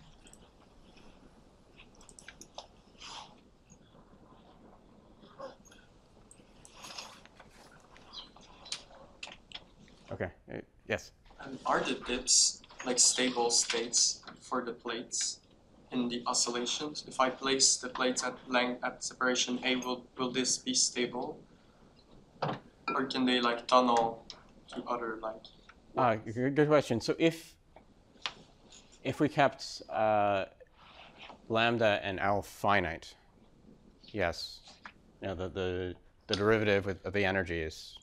Okay. Yes. Are the dips like stable states for the plates in the oscillations? If I place the plates at length at separation A, will this be stable? Or can they like tunnel to other like? Good question. So if we kept lambda and L finite, yes, you know, the derivative of the energy is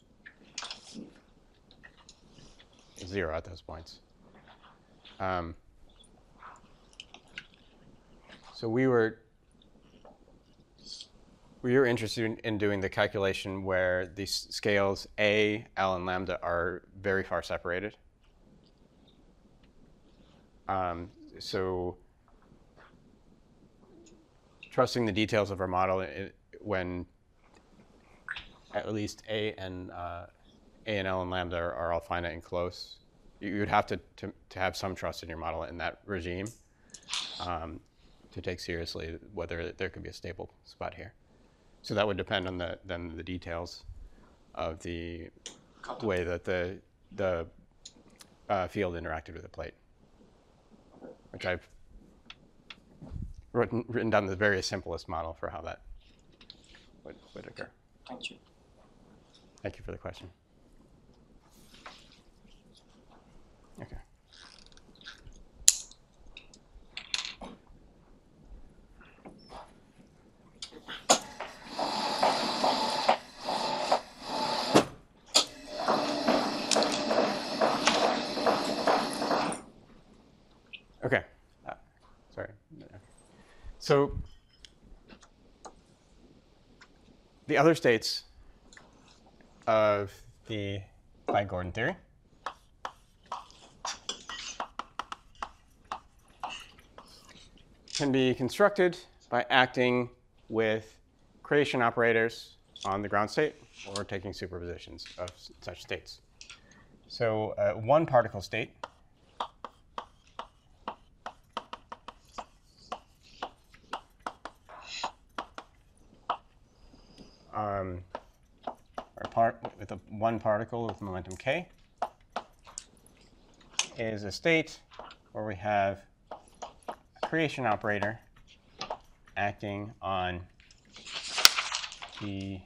0 at those points. So we were interested in doing the calculation where these scales A, L, and lambda are very far separated. So trusting the details of our model, when at least A and L and lambda are all finite and close, you would have to have some trust in your model in that regime to take seriously whether there could be a stable spot here. So that would depend on the details of the way that the field interacted with the plate, which I've written down the very simplest model for how that would occur. Thank you. Thank you for the question. Okay. Okay. Sorry. So the other states of the Clyde-Gordon theory can be constructed by acting with creation operators on the ground state or taking superpositions of such states. So one particle state with one particle with momentum k is a state where we have a creation operator acting on the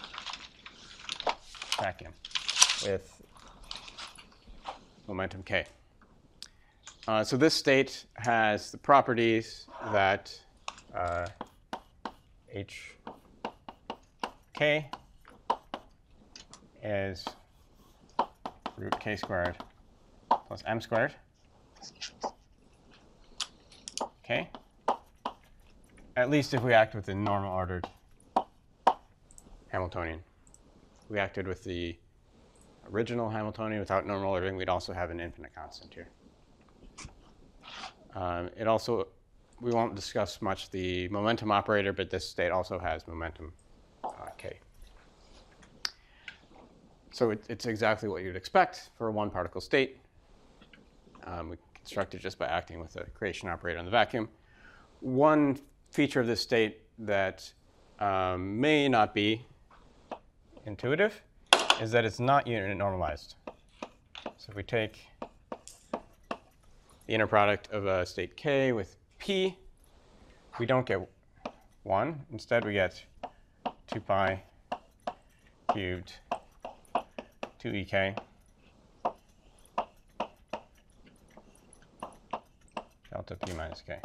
vacuum with momentum k. So this state has the properties that hk is root k squared plus m squared. Okay. At least if we act with the normal ordered Hamiltonian. If we acted with the original Hamiltonian without normal ordering, we'd also have an infinite constant here. We won't discuss much the momentum operator, but this state also has momentum k. So it's exactly what you'd expect for a one-particle state. We construct it just by acting with the creation operator in the vacuum. One feature of this state that may not be intuitive is that it's not unit normalized. So if we take the inner product of a state k with p, we don't get 1. Instead, we get 2 pi cubed 2ek delta p minus k.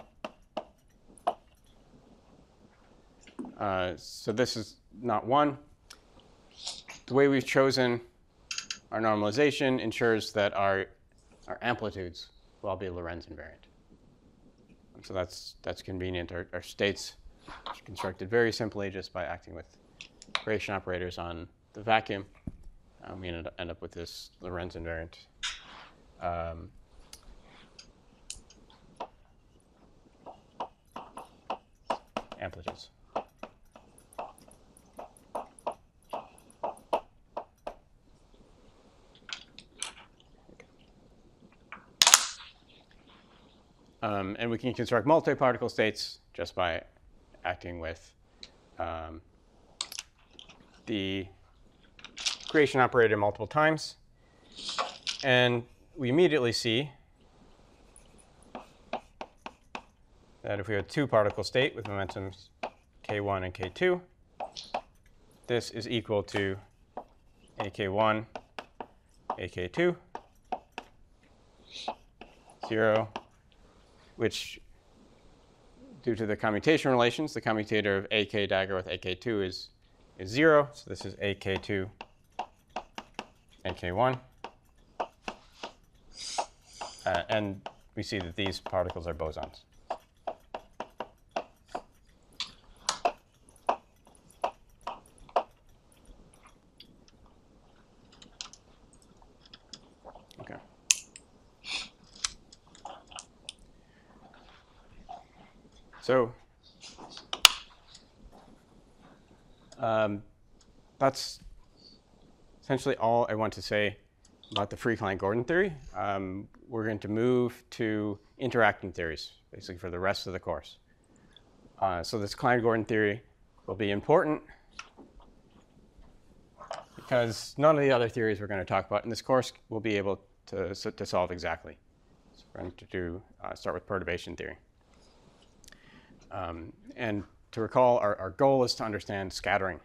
So this is not 1. The way we've chosen our normalization ensures that our amplitudes will all be Lorentz invariant. So that's convenient. Our states are constructed very simply just by acting with creation operators on the vacuum. We end up with this Lorentz invariant amplitudes. And we can construct multi-particle states just by acting with the creation operator multiple times. And we immediately see that if we have a two-particle state with momentums k1 and k2, this is equal to ak1, ak2, 0, which, due to the commutation relations, the commutator of ak dagger with ak2 is 0. So this is ak2, ak1. And we see that these particles are bosons. Okay. So that's essentially all I want to say about the free Klein-Gordon theory. We're going to move to interacting theories, basically for the rest of the course. So this Klein-Gordon theory will be important because none of the other theories we're going to talk about in this course will be able to solve exactly. So we're going to start with perturbation theory. And to recall, our goal is to understand scattering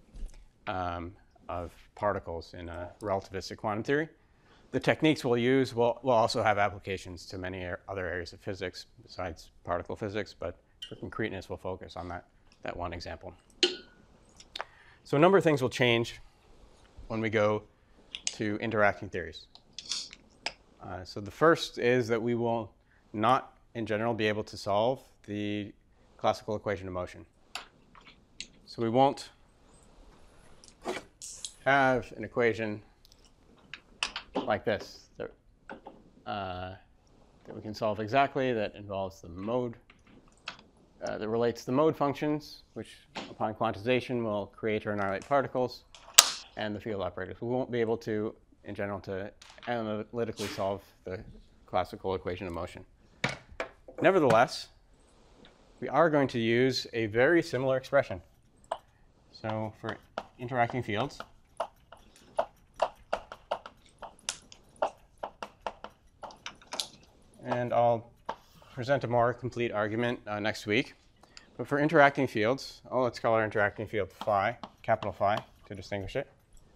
of particles in a relativistic quantum theory. The techniques we'll use will also have applications to many other areas of physics besides particle physics, but for concreteness, we'll focus on that one example. So a number of things will change when we go to interacting theories. So the first is that we will not, in general, be able to solve the classical equation of motion. So we won't have an equation like this that we can solve exactly, that involves the mode, that relates the mode functions, which upon quantization will create or annihilate particles, and the field operators. We won't be able to, in general, to analytically solve the classical equation of motion. Nevertheless, we are going to use a very similar expression. So for interacting fields, and I'll present a more complete argument next week. But for interacting fields, let's call our interacting field phi, capital Phi, to distinguish it.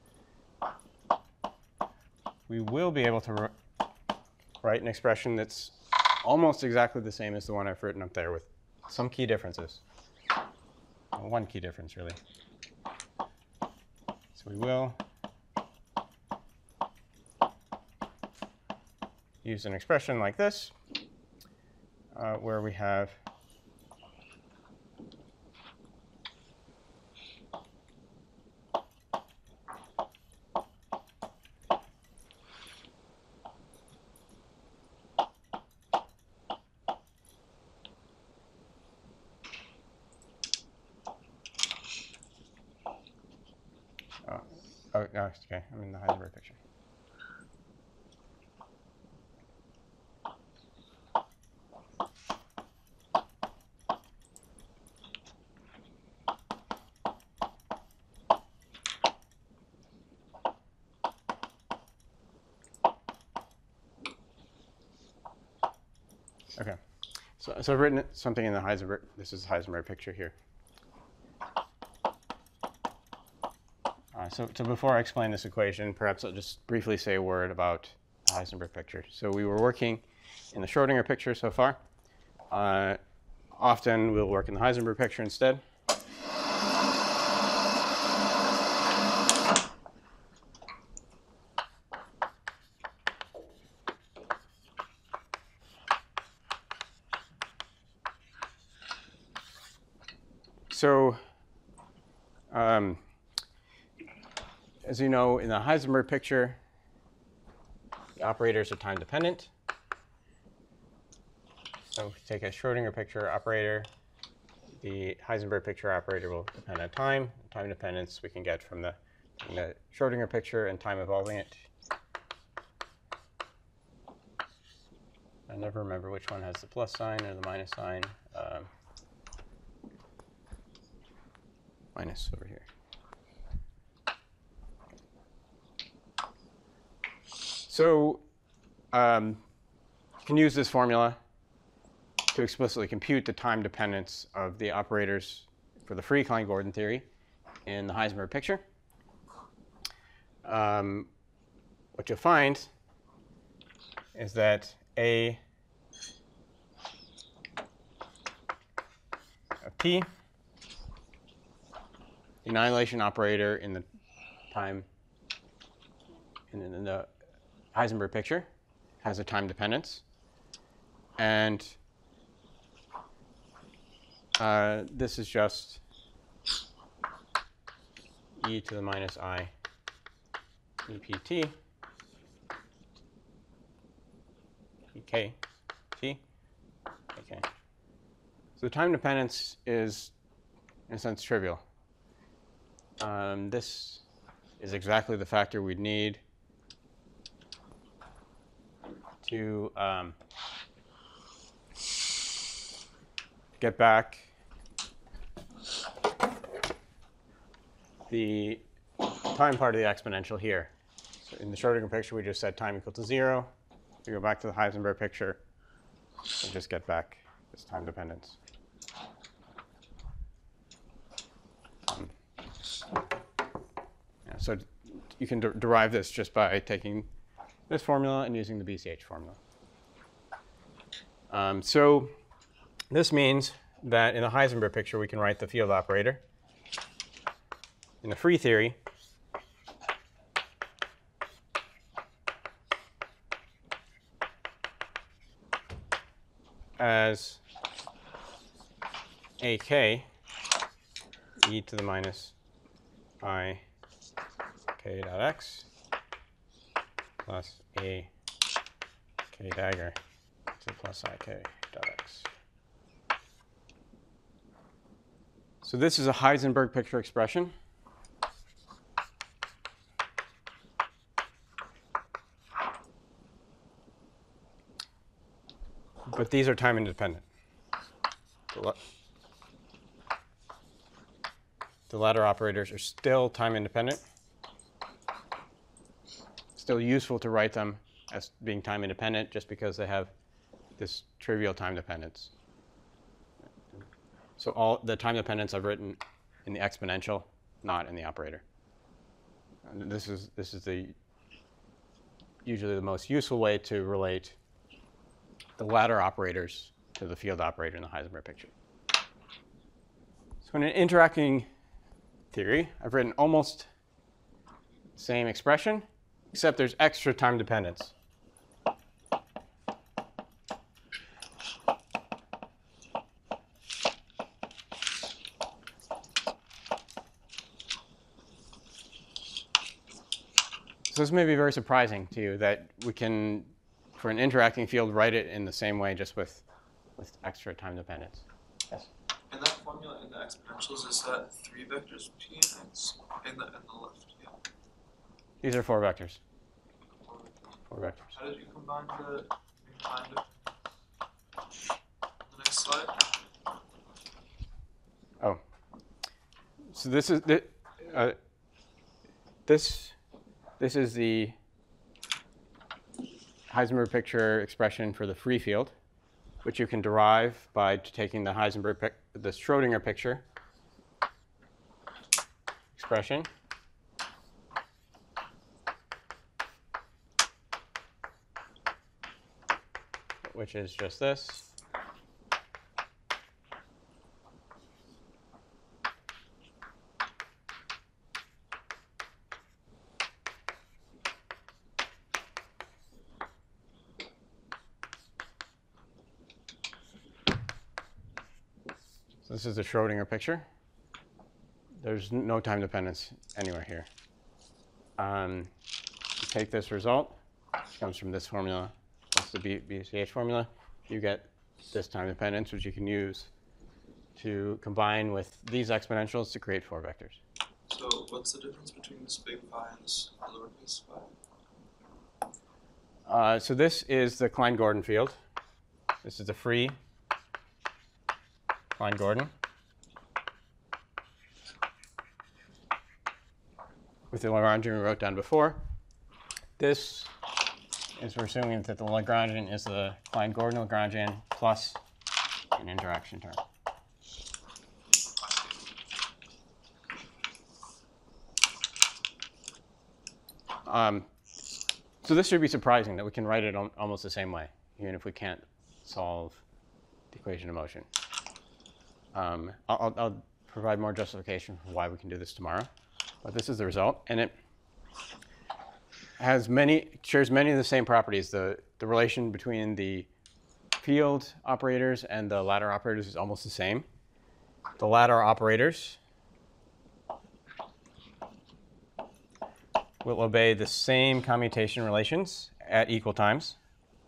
We will be able to write an expression that's almost exactly the same as the one I've written up there with some key differences. Well, one key difference, really. So we will use an expression like this, where we have Oh, no, it's okay. I'm in the Heisenberg picture. Okay, so I've written something in the Heisenberg. This is the Heisenberg picture here. So before I explain this equation, perhaps I'll just briefly say a word about the Heisenberg picture. So we were working in the Schrodinger picture so far. Often we'll work in the Heisenberg picture instead. So, as you know, in the Heisenberg picture, the operators are time dependent. So if we take a Schrodinger picture operator, the Heisenberg picture operator will depend on time. Time dependence we can get from the Schrodinger picture and time evolving it. I never remember which one has the plus sign or the minus sign. Minus over here. So you can use this formula to explicitly compute the time dependence of the operators for the free Klein-Gordon theory in the Heisenberg picture. What you'll find is that A of t, the annihilation operator in the time in the Heisenberg picture has a time dependence, and this is just e to the minus I ept ek t. Okay. So the time dependence is, in a sense, trivial. This is exactly the factor we'd need to get back the time part of the exponential here. So in the Schrodinger picture, we just set time equal to 0. We go back to the Heisenberg picture and just get back this time dependence. So you can derive this just by taking this formula and using the BCH formula. So this means that in the Heisenberg picture, we can write the field operator in the free theory as ak e to the minus I k dot x plus a k dagger to plus I k dot x. So this is a Heisenberg picture expression. But these are time independent. The latter operators are still time independent. Still useful to write them as being time independent just because they have this trivial time dependence. So all the time dependence I've written in the exponential, not in the operator. And this is usually the most useful way to relate the ladder operators to the field operator in the Heisenberg picture. So in an interacting theory, I've written almost the same expression, except there's extra time dependence. So this may be very surprising to you that we can, for an interacting field, write it in the same way, just with extra time dependence. Yes? In that formula in the exponentials, is that 3 vectors p and x in the left? Yeah. These are 4 vectors. 4 vectors. How did you combine the next slide? Oh. So this is this is the Heisenberg picture expression for the free field, which you can derive by taking the the Schrodinger picture expression, which is just this. So this is the Schrodinger picture. There's no time dependence anywhere here. You take this result, it comes from this formula, that's the BCH formula. You get this time dependence, which you can use to combine with these exponentials to create 4 vectors. So what's the difference between this big phi and this lowercase phi? So this is the Klein-Gordon field. This is the free Klein-Gordon with the Lagrangian we wrote down before. This is, we're assuming that the Lagrangian is the Klein-Gordon Lagrangian plus an interaction term. So this should be surprising that we can write it almost the same way, even if we can't solve the equation of motion. I'll provide more justification for why we can do this tomorrow, but this is the result, and it shares many of the same properties. The relation between the field operators and the ladder operators is almost the same. The ladder operators will obey the same commutation relations at equal times.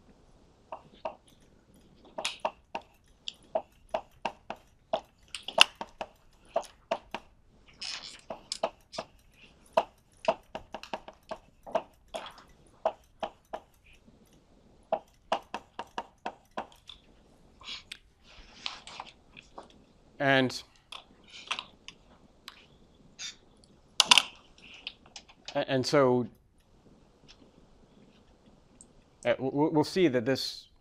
And so we'll see that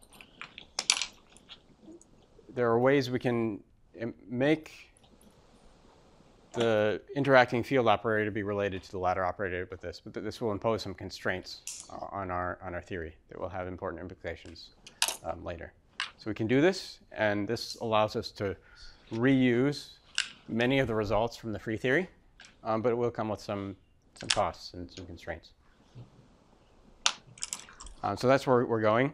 there are ways we can make the interacting field operator be related to the ladder operator with this, but this will impose some constraints on our theory that will have important implications later. So we can do this, and this allows us to reuse many of the results from the free theory, but it will come with some costs and some constraints. So that's where we're going.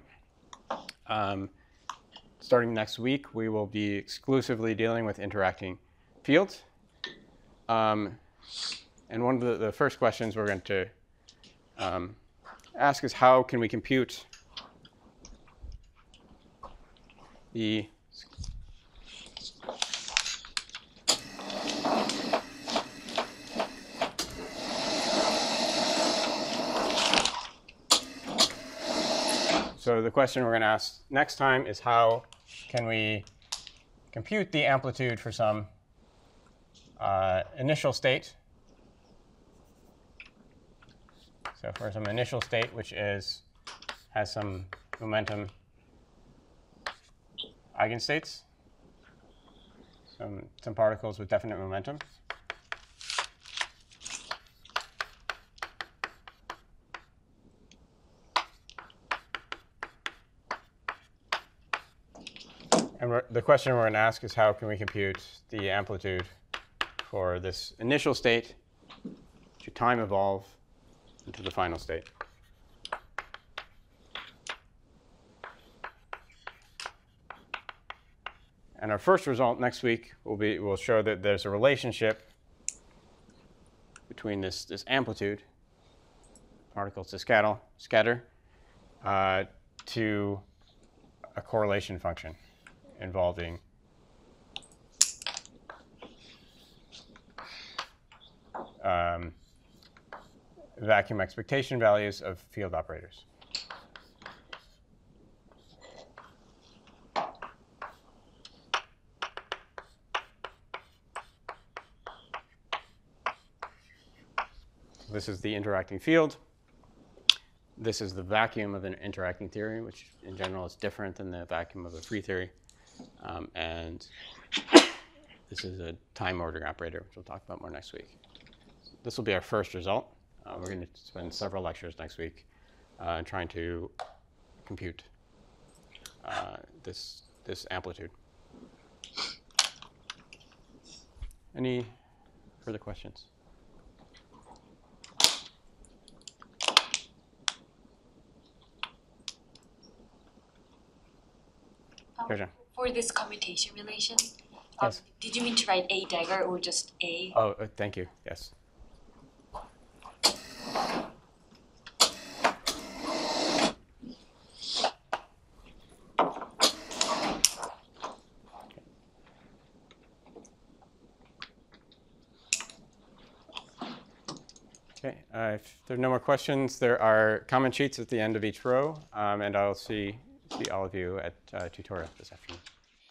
Starting next week, we will be exclusively dealing with interacting fields. And one of the first questions we're going to ask is, how can we compute the So the question we're going to ask next time is, how can we compute the amplitude for some initial state? So for some initial state which has some momentum eigenstates, some particles with definite momentum. And the question we're going to ask is, how can we compute the amplitude for this initial state to time evolve into the final state? And our first result next week will show that there's a relationship between this amplitude, particles to scatter, to a correlation function involving vacuum expectation values of field operators. This is the interacting field. This is the vacuum of an interacting theory, which in general is different than the vacuum of a free theory. And this is a time ordering operator, which we'll talk about more next week. This will be our first result. We're going to spend several lectures next week trying to compute this amplitude. Any further questions? For this commutation relation, Yes. did you mean to write A dagger or just A? Oh, thank you. Yes. Okay, if there are no more questions, there are comment sheets at the end of each row, and I'll see all of you at tutorial this afternoon.